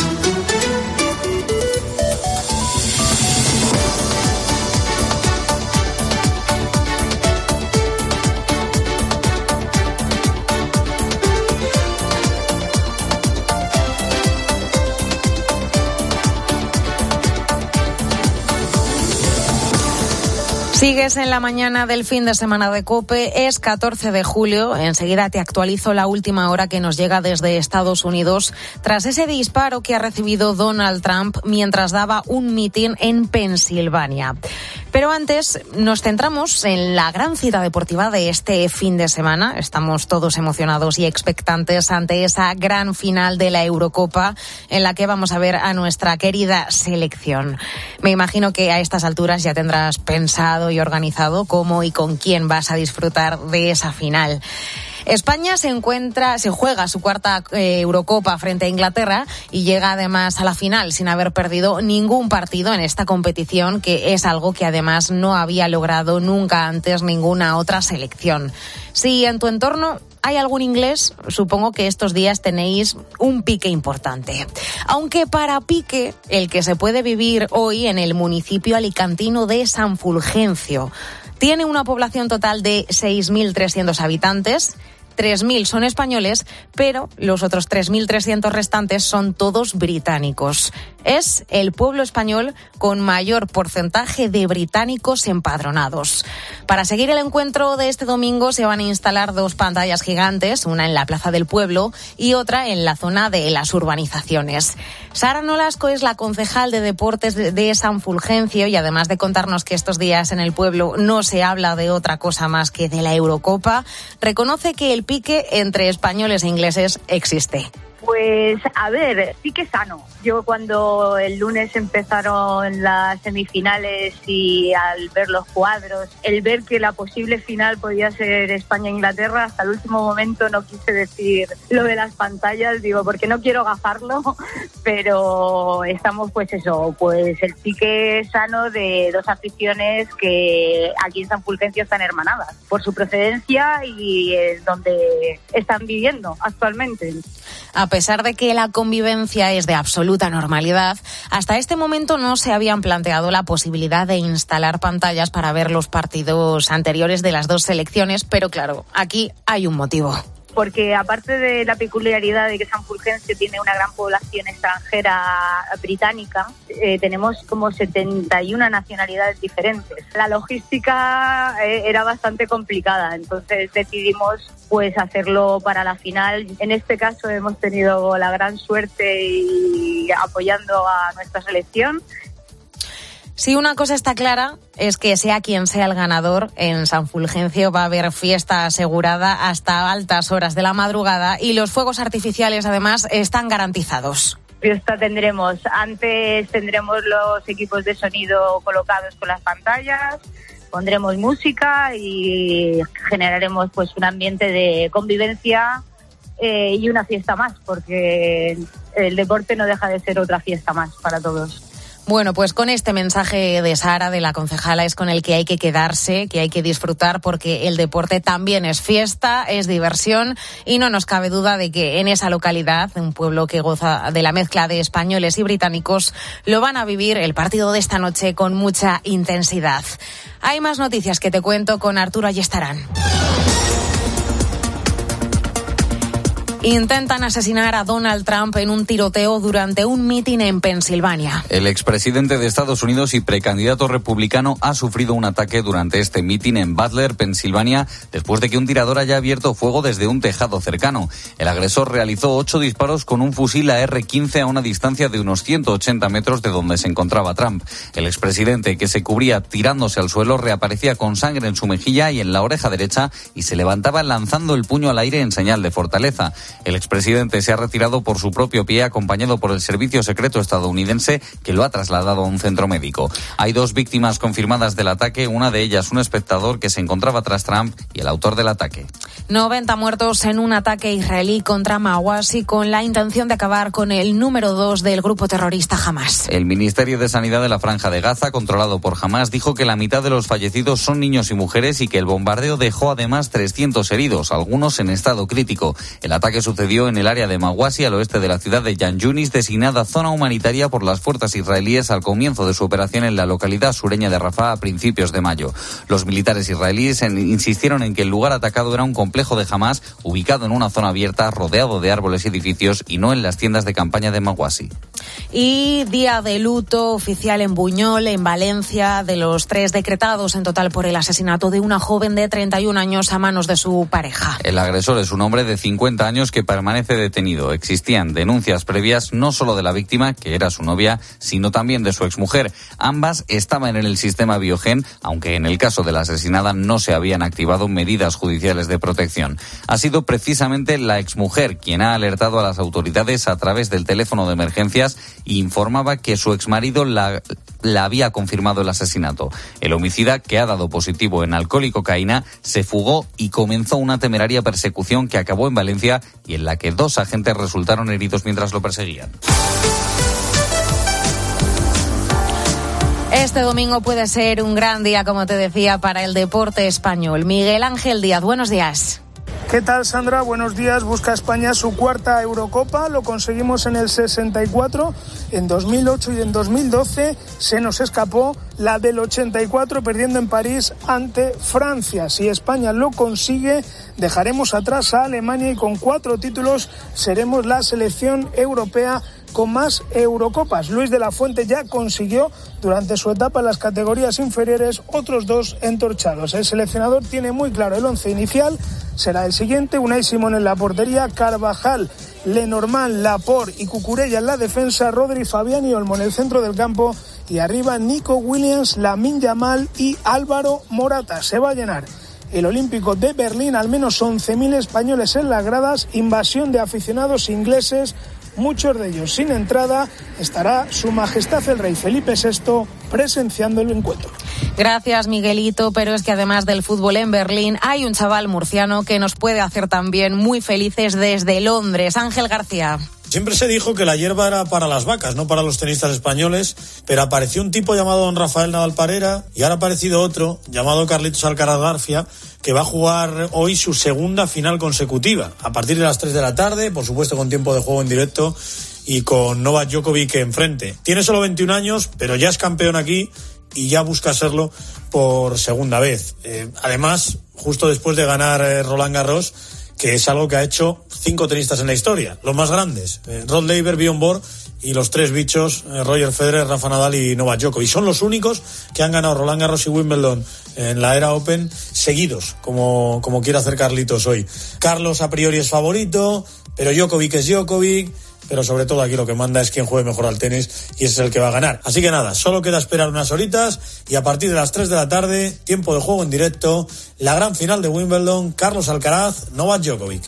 S1: Sigues en la mañana del fin de semana de COPE, es catorce de julio, enseguida te actualizo la última hora que nos llega desde Estados Unidos tras ese disparo que ha recibido Donald Trump mientras daba un mitin en Pensilvania. Pero antes nos centramos en la gran cita deportiva de este fin de semana. Estamos todos emocionados y expectantes ante esa gran final de la Eurocopa en la que vamos a ver a nuestra querida selección. Me imagino que a estas alturas ya tendrás pensado y organizado cómo y con quién vas a disfrutar de esa final. España se encuentra, se juega su cuarta eh, Eurocopa frente a Inglaterra y llega además a la final sin haber perdido ningún partido en esta competición, que es algo que además no había logrado nunca antes ninguna otra selección. Si en tu entorno hay algún inglés, supongo que estos días tenéis un pique importante. Aunque para pique, el que se puede vivir hoy en el municipio alicantino de San Fulgencio. Tiene una población total de seis mil trescientos habitantes. tres mil son españoles, pero los otros tres mil trescientos restantes son todos británicos. Es el pueblo español con mayor porcentaje de británicos empadronados. Para seguir el encuentro de este domingo se van a instalar dos pantallas gigantes, una en la Plaza del Pueblo y otra en la zona de las urbanizaciones. Sara Nolasco es la concejal de Deportes de San Fulgencio y además de contarnos que estos días en el pueblo no se habla de otra cosa más que de la Eurocopa, reconoce que el pique entre españoles e ingleses existe.
S17: Pues a ver, pique sano. Yo cuando el lunes empezaron las semifinales y al ver los cuadros, el ver que la posible final podía ser España-Inglaterra, hasta el último momento no quise decir lo de las pantallas, digo, porque no quiero gafarlo, pero estamos pues eso, pues el pique sano de dos aficiones que aquí en San Fulgencio están hermanadas por su procedencia y eh, donde están viviendo actualmente.
S1: A pesar de que la convivencia es de absoluta normalidad, hasta este momento no se habían planteado la posibilidad de instalar pantallas para ver los partidos anteriores de las dos selecciones, pero claro, aquí hay un motivo.
S17: Porque aparte de la peculiaridad de que San Fulgencio tiene una gran población extranjera británica, eh, tenemos como setenta y una nacionalidades diferentes. La logística eh, era bastante complicada, entonces decidimos pues hacerlo para la final. En este caso hemos tenido la gran suerte y apoyando a nuestra selección.
S1: Si una cosa está clara es que sea quien sea el ganador, en San Fulgencio va a haber fiesta asegurada hasta altas horas de la madrugada y los fuegos artificiales además están garantizados.
S17: Fiesta tendremos, antes tendremos los equipos de sonido colocados con las pantallas, pondremos música y generaremos pues un ambiente de convivencia eh, y una fiesta más, porque el deporte no deja de ser otra fiesta más para todos.
S1: Bueno, pues con este mensaje de Sara, de la concejala, es con el que hay que quedarse, que hay que disfrutar, porque el deporte también es fiesta, es diversión y no nos cabe duda de que en esa localidad, un pueblo que goza de la mezcla de españoles y británicos, lo van a vivir el partido de esta noche con mucha intensidad. Hay más noticias que te cuento con Arturo Ayestarán. Intentan asesinar a Donald Trump en un tiroteo durante un mitin en Pensilvania.
S6: El expresidente de Estados Unidos y precandidato republicano ha sufrido un ataque durante este mitin en Butler, Pensilvania, después de que un tirador haya abierto fuego desde un tejado cercano. El agresor realizó ocho disparos con un fusil A R quince a una distancia de unos ciento ochenta metros de donde se encontraba Trump. El expresidente, que se cubría tirándose al suelo, reaparecía con sangre en su mejilla y en la oreja derecha y se levantaba lanzando el puño al aire en señal de fortaleza. El expresidente se ha retirado por su propio pie, acompañado por el servicio secreto estadounidense, que lo ha trasladado a un centro médico. Hay dos víctimas confirmadas del ataque, una de ellas un espectador que se encontraba tras Trump y el autor del ataque.
S1: noventa muertos en un ataque israelí contra Mawasi con la intención de acabar con el número dos del grupo terrorista Hamás.
S6: El Ministerio de Sanidad de la Franja de Gaza, controlado por Hamás, dijo que la mitad de los fallecidos son niños y mujeres y que el bombardeo dejó además trescientos heridos, algunos en estado crítico. El ataque sucedió en el área de Mawasi, al oeste de la ciudad de Yan Yunis, designada zona humanitaria por las fuerzas israelíes al comienzo de su operación en la localidad sureña de Rafah a principios de mayo. Los militares israelíes en, insistieron en que el lugar atacado era un complejo de Hamás ubicado en una zona abierta, rodeado de árboles y edificios, y no en las tiendas de campaña de Mawasi.
S1: Y día de luto oficial en Buñol, en Valencia, de los tres decretados en total por el asesinato de una joven de treinta y un años a manos de su pareja.
S6: El agresor es un hombre de cincuenta años que permanece detenido. Existían denuncias previas no solo de la víctima, que era su novia, sino también de su exmujer. Ambas estaban en el sistema Biogen, aunque en el caso de la asesinada no se habían activado medidas judiciales de protección. Ha sido precisamente la exmujer quien ha alertado a las autoridades a través del teléfono de emergencias e informaba que su exmarido la, la había confirmado el asesinato. El homicida, que ha dado positivo en alcohol y cocaína, se fugó y comenzó una temeraria persecución que acabó en Valencia y en la que dos agentes resultaron heridos mientras lo perseguían.
S1: Este domingo puede ser un gran día, como te decía, para el deporte español. Miguel Ángel Díaz, buenos días.
S18: ¿Qué tal, Sandra? Buenos días. Busca España su cuarta Eurocopa. Lo conseguimos en el sesenta y cuatro, en dos mil ocho y en dos mil doce. Se nos escapó la del ochenta y cuatro, perdiendo en París ante Francia. Si España lo consigue, dejaremos atrás a Alemania y con cuatro títulos seremos la selección europea con más Eurocopas. Luis de la Fuente ya consiguió durante su etapa en las categorías inferiores otros dos entorchados. El seleccionador tiene muy claro el once inicial, será el siguiente: Unai Simón en la portería, Carvajal, Lenormand, Laporte y Cucurella en la defensa, Rodri, Fabián y Olmo en el centro del campo y arriba Nico Williams, Lamine Yamal y Álvaro Morata. Se va a llenar el Olímpico de Berlín, al menos once mil españoles en las gradas, invasión de aficionados ingleses, muchos de ellos sin entrada. Estará Su Majestad el Rey Felipe sexto presenciando el encuentro.
S1: Gracias, Miguelito, pero es que además del fútbol en Berlín, hay un chaval murciano que nos puede hacer también muy felices desde Londres. Ángel García.
S19: Siempre se dijo que la hierba era para las vacas, no para los tenistas españoles, pero apareció un tipo llamado don Rafael Nadal Parera y ahora ha aparecido otro llamado Carlitos Alcaraz García, que va a jugar hoy su segunda final consecutiva, a partir de las tres de la tarde, por supuesto con tiempo de juego en directo y con Novak Djokovic enfrente. Tiene solo veintiún años, pero ya es campeón aquí y ya busca serlo por segunda vez. Eh, además, justo después de ganar eh, Roland Garros, que es algo que ha hecho cinco tenistas en la historia, los más grandes, eh, Rod Laver, Bjorn Borg y los tres bichos, eh, Roger Federer, Rafa Nadal y Novak Djokovic. Son los únicos que han ganado Roland Garros y Wimbledon en la era Open seguidos, como, como quiere hacer Carlitos hoy. Carlos a priori es favorito, pero Djokovic es Djokovic, pero sobre todo aquí lo que manda es quién juegue mejor al tenis y ese es el que va a ganar. Así que nada, solo queda esperar unas horitas y a partir de las tres de la tarde, tiempo de juego en directo, la gran final de Wimbledon, Carlos Alcaraz, Novak Djokovic.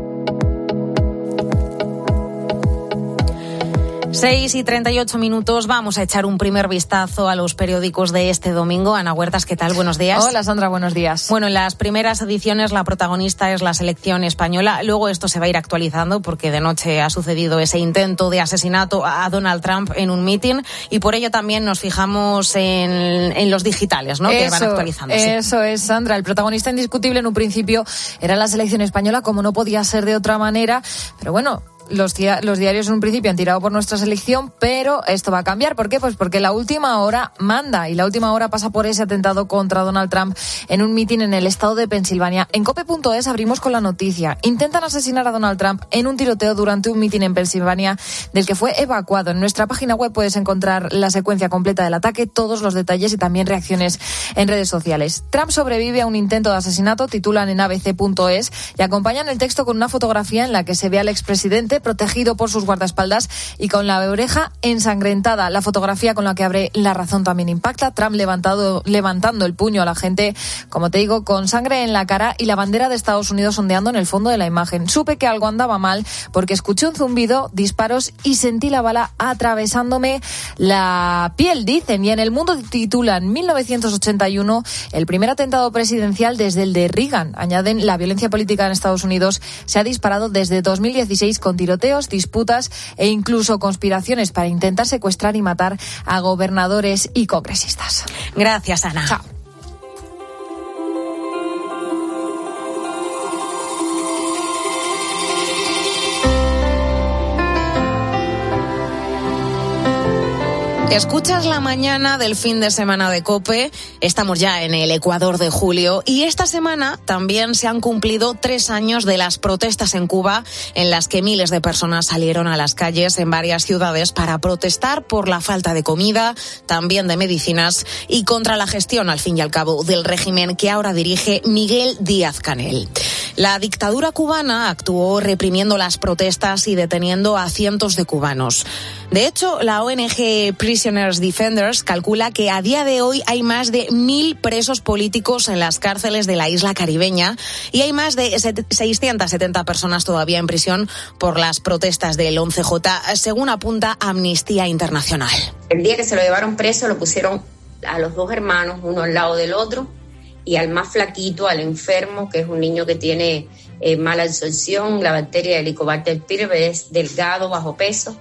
S1: seis y treinta y ocho minutos, vamos a echar un primer vistazo a los periódicos de este domingo. Ana Huertas, ¿qué tal? Buenos días.
S20: Hola, Sandra, buenos días.
S1: Bueno, en las primeras ediciones la protagonista es la selección española. Luego esto se va a ir actualizando porque de noche ha sucedido ese intento de asesinato a Donald Trump en un mitin y por ello también nos fijamos en, en los digitales, ¿no?
S20: Eso,
S1: que van actualizándose.
S20: Eso es, Sandra. El protagonista indiscutible en un principio era la selección española, como no podía ser de otra manera, pero bueno, Los, los diarios en un principio han tirado por nuestra selección, pero esto va a cambiar. ¿Por qué? Pues porque la última hora manda y la última hora pasa por ese atentado contra Donald Trump en un mitin en el estado de Pensilvania. En cope punto es abrimos con la noticia. Intentan asesinar a Donald Trump en un tiroteo durante un mitin en Pensilvania del que fue evacuado. En nuestra página web puedes encontrar la secuencia completa del ataque, todos los detalles y también reacciones en redes sociales. Trump sobrevive a un intento de asesinato, titulan en a b c punto es y acompañan el texto con una fotografía en la que se ve al expresidente protegido por sus guardaespaldas y con la oreja ensangrentada. La fotografía con la que abre La Razón también impacta. Trump levantado, levantando el puño a la gente, como te digo, con sangre en la cara y la bandera de Estados Unidos ondeando en el fondo de la imagen. Supe que algo andaba mal porque escuché un zumbido, disparos y sentí la bala atravesándome la piel, dicen. Y en El Mundo titulan mil novecientos ochenta y uno, el primer atentado presidencial desde el de Reagan. Añaden, la violencia política en Estados Unidos se ha disparado desde dos mil dieciséis con tiroteos, disputas e incluso conspiraciones para intentar secuestrar y matar a gobernadores y congresistas.
S1: Gracias, Ana.
S20: Chao.
S1: Escuchas la mañana del fin de semana de COPE. Estamos ya en el Ecuador de julio y esta semana también se han cumplido tres años de las protestas en Cuba, en las que miles de personas salieron a las calles en varias ciudades para protestar por la falta de comida, también de medicinas y contra la gestión, al fin y al cabo, del régimen que ahora dirige Miguel Díaz-Canel. La dictadura cubana actuó reprimiendo las protestas y deteniendo a cientos de cubanos. De hecho, la O N G Prisoners Defenders calcula que a día de hoy hay más de mil presos políticos en las cárceles de la isla caribeña y hay más de seiscientas setenta personas todavía en prisión por las protestas del once J, según apunta Amnistía Internacional.
S21: El día que se lo llevaron preso lo pusieron a los dos hermanos, uno al lado del otro, y al más flaquito, al enfermo, que es un niño que tiene eh, mala absorción, la bacteria de Helicobacter pylori, es delgado, bajo peso.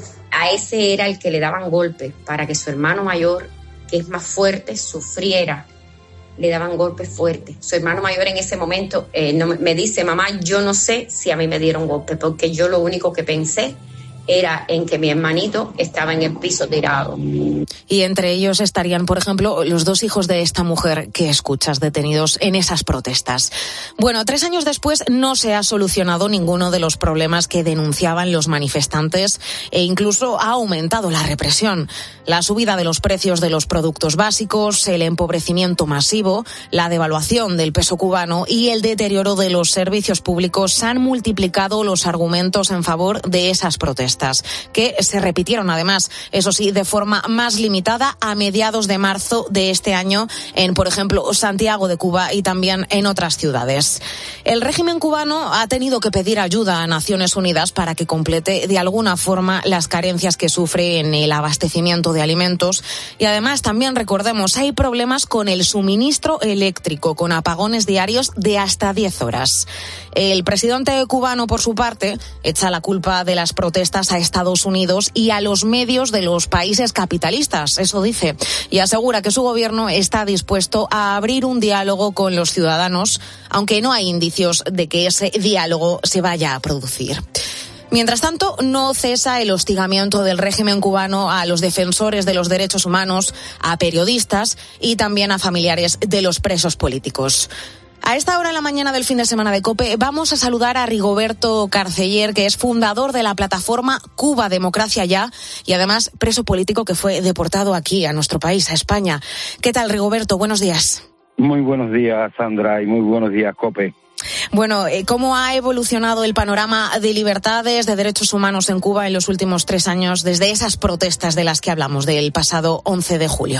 S21: A ese era el que le daban golpes para que su hermano mayor, que es más fuerte, sufriera. Le daban golpes fuertes. Su hermano mayor en ese momento eh, no, me dice, mamá, yo no sé si a mí me dieron golpes, porque yo lo único que pensé era en que mi hermanito estaba en el piso tirado.
S1: Y entre ellos estarían, por ejemplo, los dos hijos de esta mujer que escuchas detenidos en esas protestas. Bueno, tres años después no se ha solucionado ninguno de los problemas que denunciaban los manifestantes e incluso ha aumentado la represión. La subida de los precios de los productos básicos, el empobrecimiento masivo, la devaluación del peso cubano y el deterioro de los servicios públicos han multiplicado los argumentos en favor de esas protestas, que se repitieron además, eso sí, de forma más limitada a mediados de marzo de este año en, por ejemplo, Santiago de Cuba y también en otras ciudades. El régimen cubano ha tenido que pedir ayuda a Naciones Unidas para que complete de alguna forma las carencias que sufre en el abastecimiento de alimentos y además también, recordemos, hay problemas con el suministro eléctrico, con apagones diarios de hasta diez horas. El presidente cubano, por su parte, echa la culpa de las protestas a Estados Unidos y a los medios de los países capitalistas, eso dice, y asegura que su gobierno está dispuesto a abrir un diálogo con los ciudadanos, aunque no hay indicios de que ese diálogo se vaya a producir. Mientras tanto, no cesa el hostigamiento del régimen cubano a los defensores de los derechos humanos, a periodistas y también a familiares de los presos políticos. A esta hora de la mañana del fin de semana de COPE vamos a saludar a Rigoberto Carceller, que es fundador de la plataforma Cuba Democracia Ya y además preso político que fue deportado aquí a nuestro país, a España. ¿Qué tal, Rigoberto? Buenos días.
S22: Muy buenos días, Sandra, y muy buenos días, COPE.
S1: Bueno, ¿cómo ha evolucionado el panorama de libertades, de derechos humanos en Cuba en los últimos tres años desde esas protestas de las que hablamos del pasado once de julio?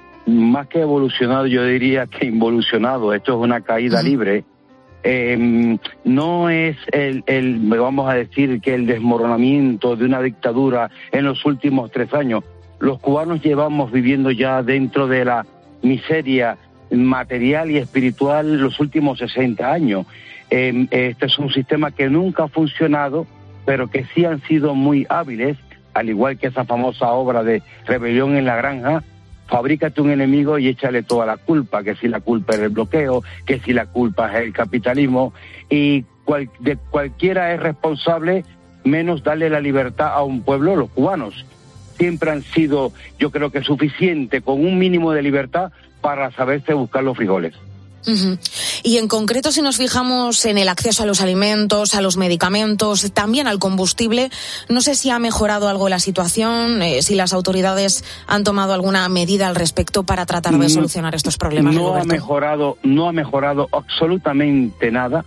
S22: Más que evolucionado, yo diría que involucionado. Esto es una caída uh-huh. libre. Eh, no es el, el, vamos a decir, que el desmoronamiento de una dictadura en los últimos tres años. Los cubanos llevamos viviendo ya dentro de la miseria material y espiritual los últimos sesenta años. Eh, este es un sistema que nunca ha funcionado, pero que sí han sido muy hábiles, al igual que esa famosa obra de Rebelión en la Granja. Fabrícate un enemigo y échale toda la culpa, que si la culpa es el bloqueo, que si la culpa es el capitalismo, y cual, de cualquiera es responsable, menos darle la libertad a un pueblo. Los cubanos siempre han sido, yo creo que suficiente, con un mínimo de libertad para saberse buscar los frijoles.
S1: Uh-huh. Y en concreto, si nos fijamos en el acceso a los alimentos, a los medicamentos, también al combustible, no sé si ha mejorado algo la situación, eh, si las autoridades han tomado alguna medida al respecto para tratar de solucionar estos problemas.
S22: No ha mejorado, no ha mejorado absolutamente nada.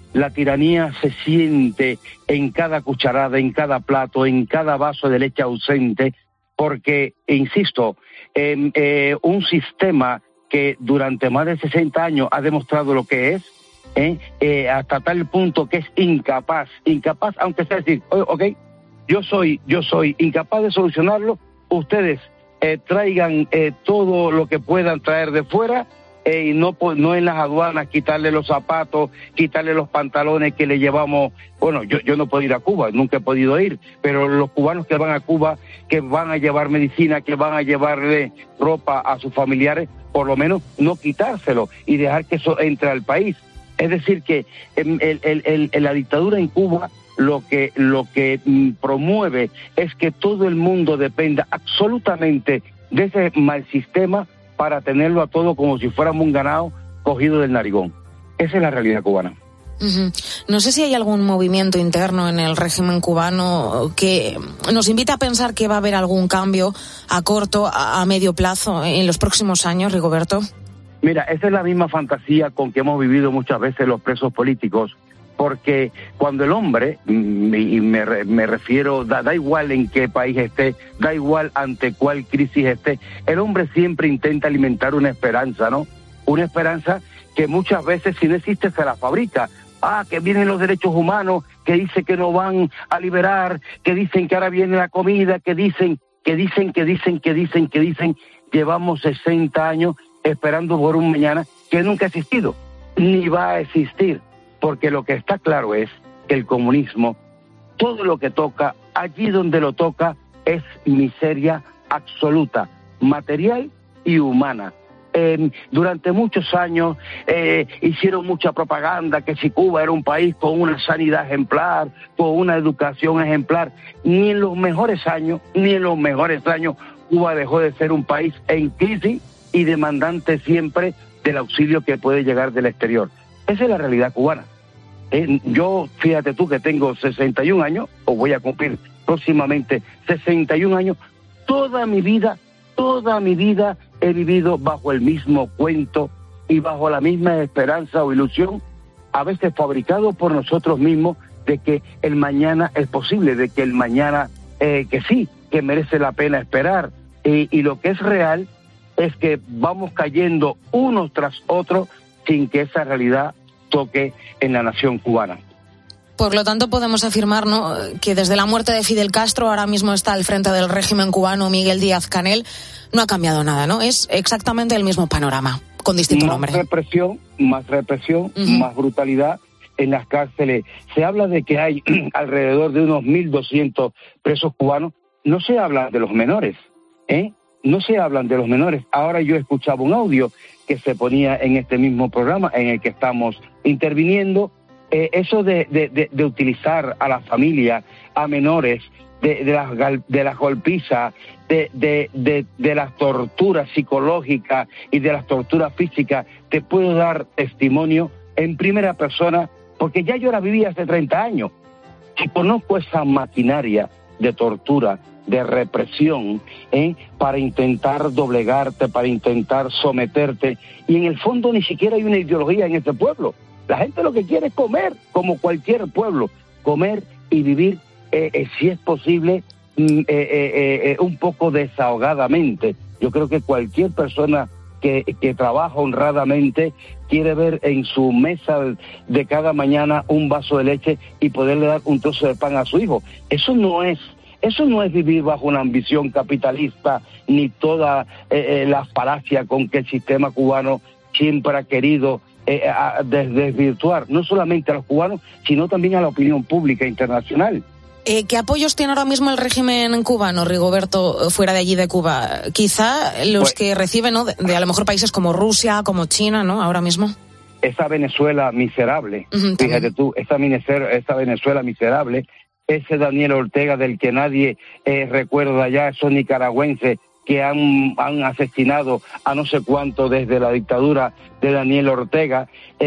S22: La tiranía se siente en cada cucharada, en cada plato, en cada vaso de leche ausente, porque, insisto, eh, eh, un sistema que durante más de sesenta años ha demostrado lo que es, eh, eh, hasta tal punto que es incapaz, incapaz, aunque sea decir, ok, yo soy, yo soy incapaz de solucionarlo, ustedes eh, traigan eh, todo lo que puedan traer de fuera, Eh, y no, no en las aduanas quitarle los zapatos, quitarle los pantalones que le llevamos. Bueno, yo, yo no puedo ir a Cuba, nunca he podido ir, pero los cubanos que van a Cuba, que van a llevar medicina, que van a llevarle ropa a sus familiares, por lo menos no quitárselo y dejar que eso entre al país. Es decir, que el, el, el, el, la dictadura en Cuba lo que, lo que promueve es que todo el mundo dependa absolutamente de ese mal sistema para tenerlo a todo como si fuéramos un ganado cogido del narigón. Esa es la realidad cubana.
S1: Uh-huh. No sé si hay algún movimiento interno en el régimen cubano que nos invita a pensar que va a haber algún cambio a corto, a, a medio plazo en los próximos años, Rigoberto.
S22: Mira, esa es la misma fantasía con que hemos vivido muchas veces los presos políticos, porque cuando el hombre, y me, me refiero, da, da igual en qué país esté, da igual ante cuál crisis esté, el hombre siempre intenta alimentar una esperanza, ¿no? Una esperanza que muchas veces, si no existe, se la fabrica. Ah, que vienen los derechos humanos, que dicen que no van a liberar, que dicen que ahora viene la comida, que dicen, que dicen, que dicen, que dicen, que dicen. Llevamos sesenta años esperando por un mañana que nunca ha existido, ni va a existir. Porque lo que está claro es que el comunismo, todo lo que toca, allí donde lo toca, es miseria absoluta, material y humana. Eh, durante muchos años eh, hicieron mucha propaganda que si Cuba era un país con una sanidad ejemplar, con una educación ejemplar. Ni en los mejores años, ni en los mejores años, Cuba dejó de ser un país en crisis y demandante siempre del auxilio que puede llegar del exterior. Esa es la realidad cubana. Eh, yo, fíjate tú que tengo sesenta y un años, o voy a cumplir próximamente sesenta y un años, toda mi vida, toda mi vida he vivido bajo el mismo cuento y bajo la misma esperanza o ilusión, a veces fabricado por nosotros mismos, de que el mañana es posible, de que el mañana, eh, que sí, que merece la pena esperar. Eh, y lo que es real es que vamos cayendo unos tras otros sin que esa realidad toque en la nación cubana.
S1: Por lo tanto, podemos afirmar, ¿no?, que desde la muerte de Fidel Castro, ahora mismo está al frente del régimen cubano Miguel Díaz-Canel, no ha cambiado nada, ¿no? Es exactamente el mismo panorama, con distinto
S22: más
S1: nombre.
S22: Más represión, más represión, uh-huh. más brutalidad en las cárceles. Se habla de que hay alrededor de unos mil doscientos presos cubanos. No se habla de los menores, ¿eh? No se hablan de los menores. Ahora yo escuchaba un audio que se ponía en este mismo programa en el que estamos interviniendo, eh, eso de, de, de, de utilizar a la familia, a menores, de, de, las, de las golpizas, de, de, de, de las torturas psicológicas y de las torturas físicas. Te puedo dar testimonio en primera persona, porque ya yo la viví hace treinta años. Y conozco esa maquinaria de tortura, de represión, ¿eh? para intentar doblegarte, para intentar someterte, y en el fondo ni siquiera hay una ideología en este pueblo. La gente lo que quiere es comer, como cualquier pueblo, comer y vivir, eh, eh, si es posible, eh, eh, eh, un poco desahogadamente. Yo creo que cualquier persona que, que trabaja honradamente quiere ver en su mesa de cada mañana un vaso de leche y poderle dar un trozo de pan a su hijo. Eso no es Eso no es vivir bajo una ambición capitalista, ni toda eh, eh, la falacia con que el sistema cubano siempre ha querido eh, a, des, desvirtuar, no solamente a los cubanos, sino también a la opinión pública internacional.
S1: Eh, ¿Qué apoyos tiene ahora mismo el régimen cubano, Rigoberto, fuera de allí de Cuba? Quizá los pues, que reciben, ¿no?, de, de a lo mejor países como Rusia, como China, ¿no?, ahora mismo.
S22: Esa Venezuela miserable, uh-huh, fíjate tú, esa, esa Venezuela miserable, ese Daniel Ortega del que nadie eh, recuerda ya, esos nicaragüenses que han, han asesinado a no sé cuánto desde la dictadura de Daniel Ortega,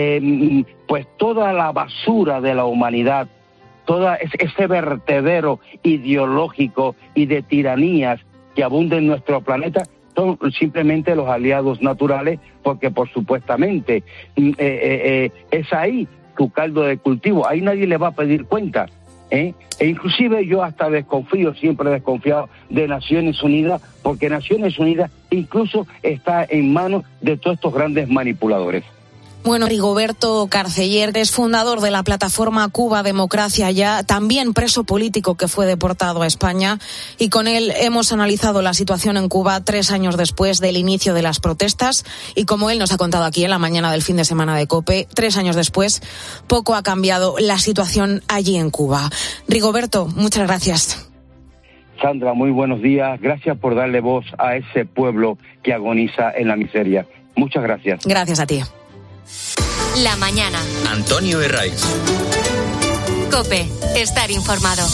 S22: eh, pues toda la basura de la humanidad, todo ese vertedero ideológico y de tiranías que abunda en nuestro planeta, son simplemente los aliados naturales, porque por supuestamente eh, eh, eh, es ahí su caldo de cultivo. Ahí nadie le va a pedir cuentas. ¿eh? E inclusive yo hasta desconfío, siempre he desconfiado de Naciones Unidas, porque Naciones Unidas incluso está en manos de todos estos grandes manipuladores.
S1: Bueno, Rigoberto Carceller es fundador de la plataforma Cuba Democracia Ya, también preso político que fue deportado a España, y con él hemos analizado la situación en Cuba tres años después del inicio de las protestas, y como él nos ha contado aquí en la mañana del fin de semana de COPE, tres años después poco ha cambiado la situación allí en Cuba. Rigoberto, muchas gracias.
S22: Sandra, muy buenos días. Gracias por darle voz a ese pueblo que agoniza en la miseria. Muchas gracias.
S1: Gracias a ti.
S7: La mañana.
S12: Antonio Herraiz.
S7: COPE. Estar informado.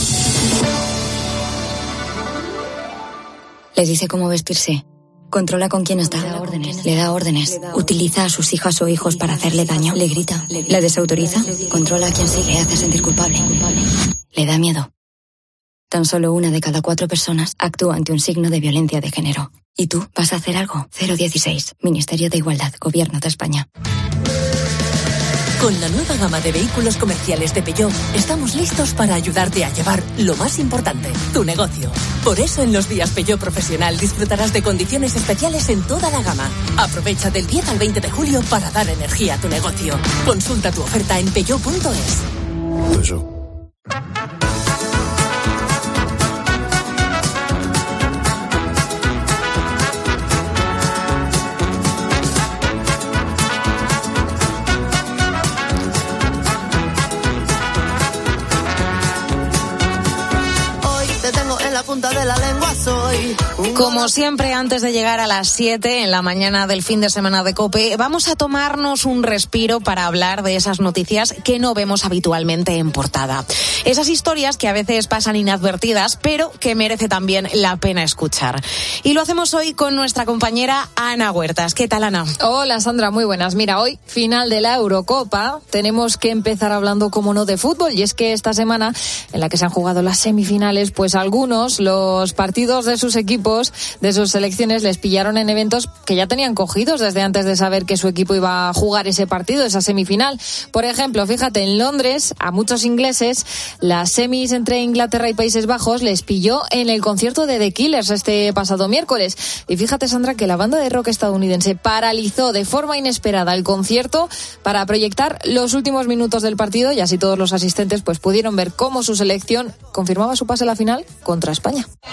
S2: Le dice cómo vestirse. Controla con quién está. Le da órdenes. Le da órdenes. Utiliza a sus hijas o hijos para hacerle daño. Le grita. Le desautoriza. Controla a quien sigue. Le hace sentir culpable. Le da miedo. Tan solo una de cada cuatro personas actúa ante un signo de violencia de género. ¿Y tú vas a hacer algo? cero dieciséis. Ministerio de Igualdad. Gobierno de España.
S5: Con la nueva gama de vehículos comerciales de Peugeot, estamos listos para ayudarte a llevar lo más importante, tu negocio. Por eso en los días Peugeot Profesional disfrutarás de condiciones especiales en toda la gama. Aprovecha del diez al veinte de julio para dar energía a tu negocio. Consulta tu oferta en peugeot punto es.
S23: Peugeot.
S1: Punta de la lengua soy. Como siempre, antes de llegar a las siete en la mañana del fin de semana de COPE, vamos a tomarnos un respiro para hablar de esas noticias que no vemos habitualmente en portada. Esas historias que a veces pasan inadvertidas, pero que merece también la pena escuchar. Y lo hacemos hoy con nuestra compañera Ana Huertas. ¿Qué tal, Ana?
S20: Hola, Sandra, muy buenas. Mira, hoy, final de la Eurocopa, tenemos que empezar hablando, como no, de fútbol. Y es que esta semana, en la que se han jugado las semifinales, pues algunos, los partidos de sus equipos, de sus selecciones, les pillaron en eventos que ya tenían cogidos desde antes de saber que su equipo iba a jugar ese partido, esa semifinal. Por ejemplo, fíjate, en Londres, a muchos ingleses, las semis entre Inglaterra y Países Bajos les pilló en el concierto de The Killers este pasado miércoles. Y fíjate, Sandra, que la banda de rock estadounidense paralizó de forma inesperada el concierto para proyectar los últimos minutos del partido, y así todos los asistentes pues pudieron ver cómo su selección confirmaba su pase a la final contra España.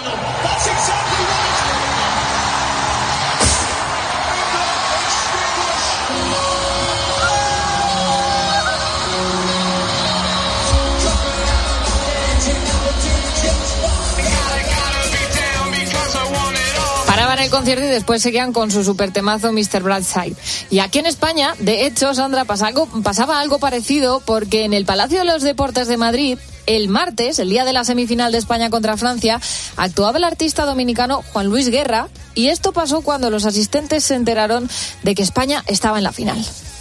S20: Paraban el concierto y después seguían con su super temazo mister Brightside. Y aquí en España, de hecho, Sandra, pasa algo, pasaba algo parecido, porque en el Palacio de los Deportes de Madrid, el martes, el día de la semifinal de España contra Francia, actuaba el artista dominicano Juan Luis Guerra, y esto pasó cuando los asistentes se enteraron de que España estaba en la final.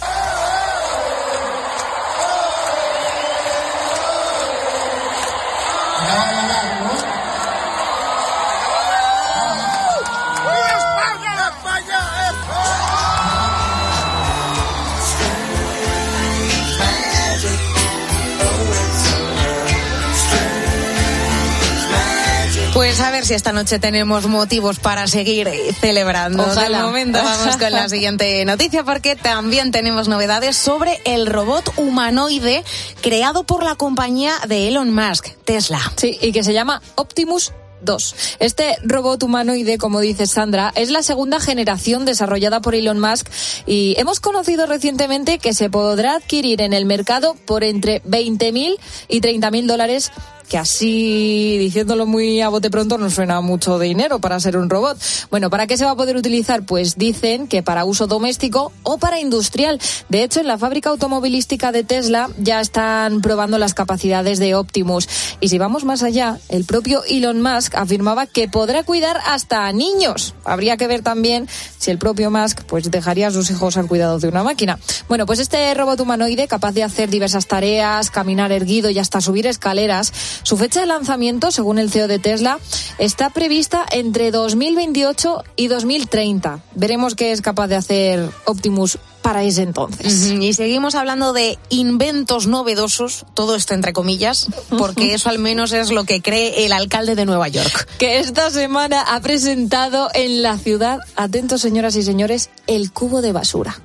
S1: Pues a ver si esta noche tenemos motivos para seguir celebrando.
S20: Ojalá.
S1: De momento vamos con la siguiente noticia, porque también tenemos novedades sobre el robot humanoide creado por la compañía de Elon Musk, Tesla.
S20: Sí, y que se llama Optimus dos. Este robot humanoide, como dice Sandra, es la segunda generación desarrollada por Elon Musk, y hemos conocido recientemente que se podrá adquirir en el mercado por entre veinte mil y treinta mil dólares, que así, diciéndolo muy a bote pronto, no suena mucho dinero para ser un robot. Bueno, ¿para qué se va a poder utilizar? Pues dicen que para uso doméstico o para industrial. De hecho, en la fábrica automovilística de Tesla ya están probando las capacidades de Optimus. Y si vamos más allá, el propio Elon Musk afirmaba que podrá cuidar hasta a niños. Habría que ver también si el propio Musk pues dejaría a sus hijos al cuidado de una máquina. Bueno, pues este robot humanoide, capaz de hacer diversas tareas, caminar erguido y hasta subir escaleras, su fecha de lanzamiento, según el C E O de Tesla, está prevista entre dos mil veintiocho y dos mil treinta. Veremos qué es capaz de hacer Optimus para ese entonces.
S1: Uh-huh. Y seguimos hablando de inventos novedosos, todo esto entre comillas, porque eso al menos es lo que cree el alcalde de Nueva York.
S20: Que esta semana ha presentado en la ciudad, atentos señoras y señores, el cubo de basura.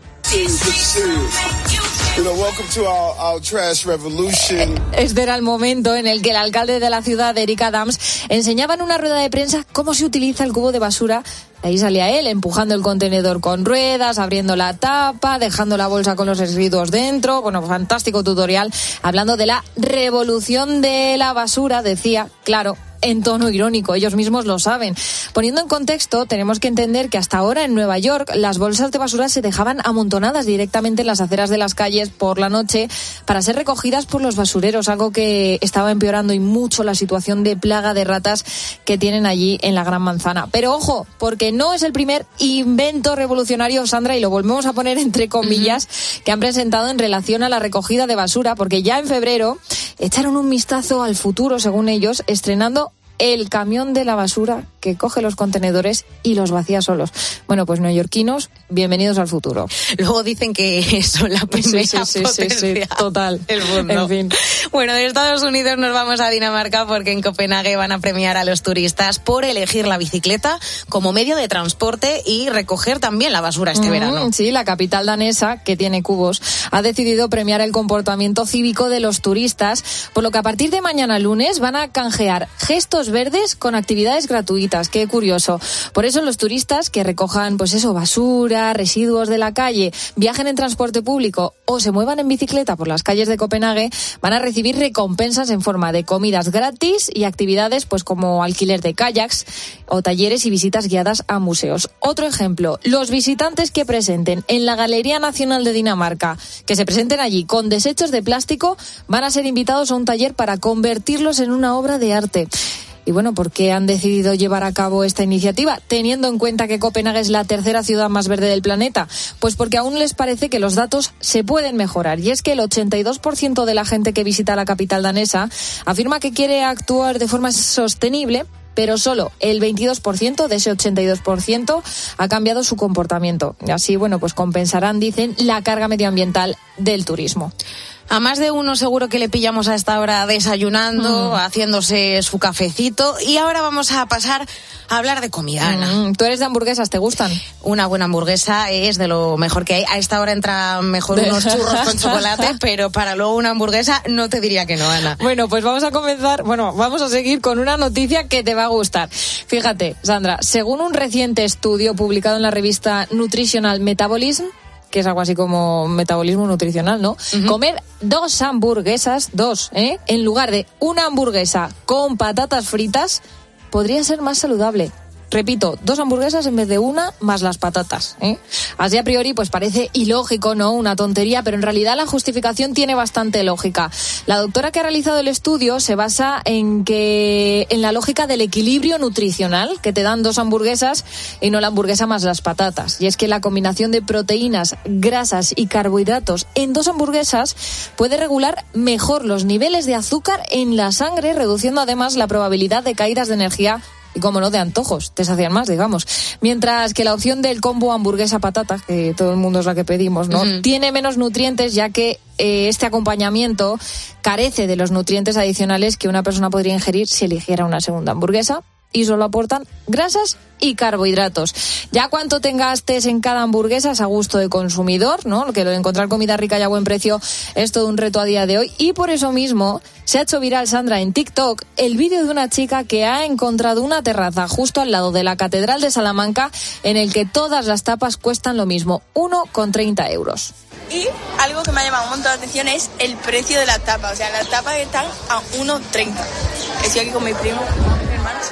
S20: Este era el momento en el que el alcalde de la ciudad, Eric Adams, enseñaba en una rueda de prensa cómo se utiliza el cubo de basura. Ahí salía él empujando el contenedor con ruedas, abriendo la tapa, dejando la bolsa con los residuos dentro. Bueno, fantástico tutorial, hablando de la revolución de la basura, decía, claro, en tono irónico, ellos mismos lo saben. Poniendo en contexto, tenemos que entender que hasta ahora en Nueva York las bolsas de basura se dejaban amontonadas directamente en las aceras de las calles por la noche para ser recogidas por los basureros, algo que estaba empeorando y mucho la situación de plaga de ratas que tienen allí en la Gran Manzana. Pero ojo, porque no es el primer invento revolucionario, Sandra, y lo volvemos a poner entre comillas, uh-huh. que han presentado en relación a la recogida de basura, porque ya en febrero echaron un vistazo al futuro, según ellos, estrenando el camión de la basura que coge los contenedores y los vacía solos. Bueno, pues neoyorquinos, bienvenidos al futuro.
S1: Luego dicen que son la primera
S20: sí, sí,
S1: potencia
S20: sí, sí, sí, total.
S1: del mundo.
S20: En fin.
S1: Bueno, de Estados Unidos nos vamos a Dinamarca porque en Copenhague van a premiar a los turistas por elegir la bicicleta como medio de transporte y recoger también la basura este mm, verano.
S20: Sí, la capital danesa, que tiene cubos, ha decidido premiar el comportamiento cívico de los turistas, por lo que a partir de mañana lunes van a canjear gestos verdes con actividades gratuitas. Qué curioso. Por eso los turistas que recojan, pues eso, basura, residuos de la calle, viajen en transporte público o se muevan en bicicleta por las calles de Copenhague, van a recibir recompensas en forma de comidas gratis y actividades pues como alquiler de kayaks o talleres y visitas guiadas a museos. Otro ejemplo, los visitantes que presenten en la Galería Nacional de Dinamarca, que se presenten allí con desechos de plástico, van a ser invitados a un taller para convertirlos en una obra de arte. Y bueno, ¿por qué han decidido llevar a cabo esta iniciativa, teniendo en cuenta que Copenhague es la tercera ciudad más verde del planeta? Pues porque aún les parece que los datos se pueden mejorar. Y es que el ochenta y dos por ciento de la gente que visita la capital danesa afirma que quiere actuar de forma sostenible, pero solo el veintidós por ciento de ese ochenta y dos por ciento ha cambiado su comportamiento. Y así, bueno, pues compensarán, dicen, la carga medioambiental del turismo.
S1: A más de uno seguro que le pillamos a esta hora desayunando, mm. haciéndose su cafecito. Y ahora vamos a pasar a hablar de comida, Ana.
S20: Mm. ¿Tú eres de hamburguesas? ¿Te gustan?
S1: Una buena hamburguesa es de lo mejor que hay. A esta hora entra mejor unos churros con chocolate, pero para luego una hamburguesa no te diría que no, Ana.
S20: Bueno, pues vamos a comenzar, bueno, vamos a seguir con una noticia que te va a gustar. Fíjate, Sandra, según un reciente estudio publicado en la revista Nutritional Metabolism, que es algo así como metabolismo nutricional, ¿no? Uh-huh. Comer dos hamburguesas, dos, ¿eh? en lugar de una hamburguesa con patatas fritas, podría ser más saludable. Repito, dos hamburguesas en vez de una más las patatas, ¿eh? Así a priori pues parece ilógico, ¿no? Una tontería, pero en realidad la justificación tiene bastante lógica. La doctora que ha realizado el estudio se basa en que en la lógica del equilibrio nutricional, que te dan dos hamburguesas y no la hamburguesa más las patatas. Y es que la combinación de proteínas, grasas y carbohidratos en dos hamburguesas puede regular mejor los niveles de azúcar en la sangre, reduciendo además la probabilidad de caídas de energía y, como no, de antojos, te sacian más, digamos. Mientras que la opción del combo hamburguesa-patata, que todo el mundo es la que pedimos, ¿no? Uh-huh. Tiene menos nutrientes, ya que eh, este acompañamiento carece de los nutrientes adicionales que una persona podría ingerir si eligiera una segunda hamburguesa, y solo aportan grasas y carbohidratos. Ya cuánto te gastes en cada hamburguesa es a gusto de consumidor, ¿no? Que lo de encontrar comida rica y a buen precio es todo un reto a día de hoy, y por eso mismo se ha hecho viral, Sandra, en TikTok el vídeo de una chica que ha encontrado una terraza justo al lado de la Catedral de Salamanca en el que todas las tapas cuestan lo mismo, uno con treinta euros.
S3: Y algo que me ha llamado un montón la atención es el precio de la tapa. O sea, las tapas están a uno treinta. Estoy aquí con mi primo, mis hermanos.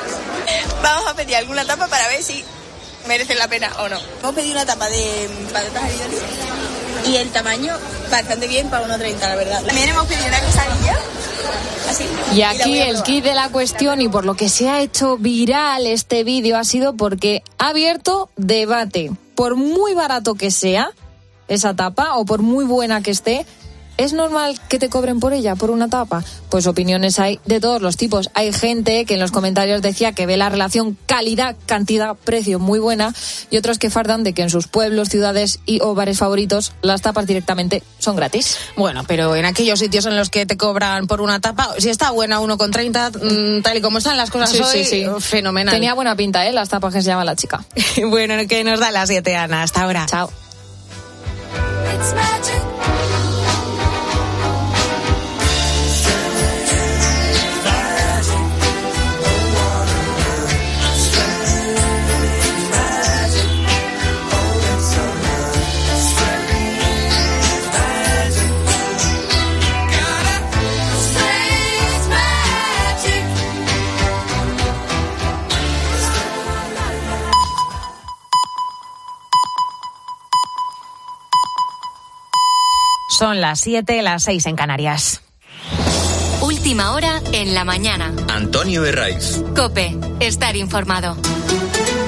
S3: Vamos a pedir alguna tapa para ver si merece la pena o no. Hemos pedido una tapa de patatas haridas y el tamaño bastante bien para uno treinta, la verdad. También hemos pedido una quesadilla. Así,
S20: y aquí y el kit de la cuestión, y por lo que se ha hecho viral este vídeo, ha sido porque ha abierto debate. Por muy barato que sea esa tapa o por muy buena que esté, ¿Es normal que te cobren por ella, por una tapa? Pues opiniones hay de todos los tipos. Hay gente que en los comentarios decía que ve la relación calidad-cantidad-precio muy buena y otros que fardan de que en sus pueblos, ciudades y o bares favoritos las tapas directamente son gratis.
S1: Bueno, pero en aquellos sitios en los que te cobran por una tapa, si está buena uno con treinta, tal y como están las cosas
S20: sí,
S1: hoy,
S20: sí, sí.
S1: fenomenal.
S20: Tenía buena pinta, ¿eh? Las tapas que se llama la chica.
S1: Bueno, que nos da las siete, Ana. Hasta ahora.
S20: Chao.
S1: Son las siete, las seis en Canarias.
S7: Última hora en la mañana.
S12: Antonio Herraiz.
S7: COPE, estar informado.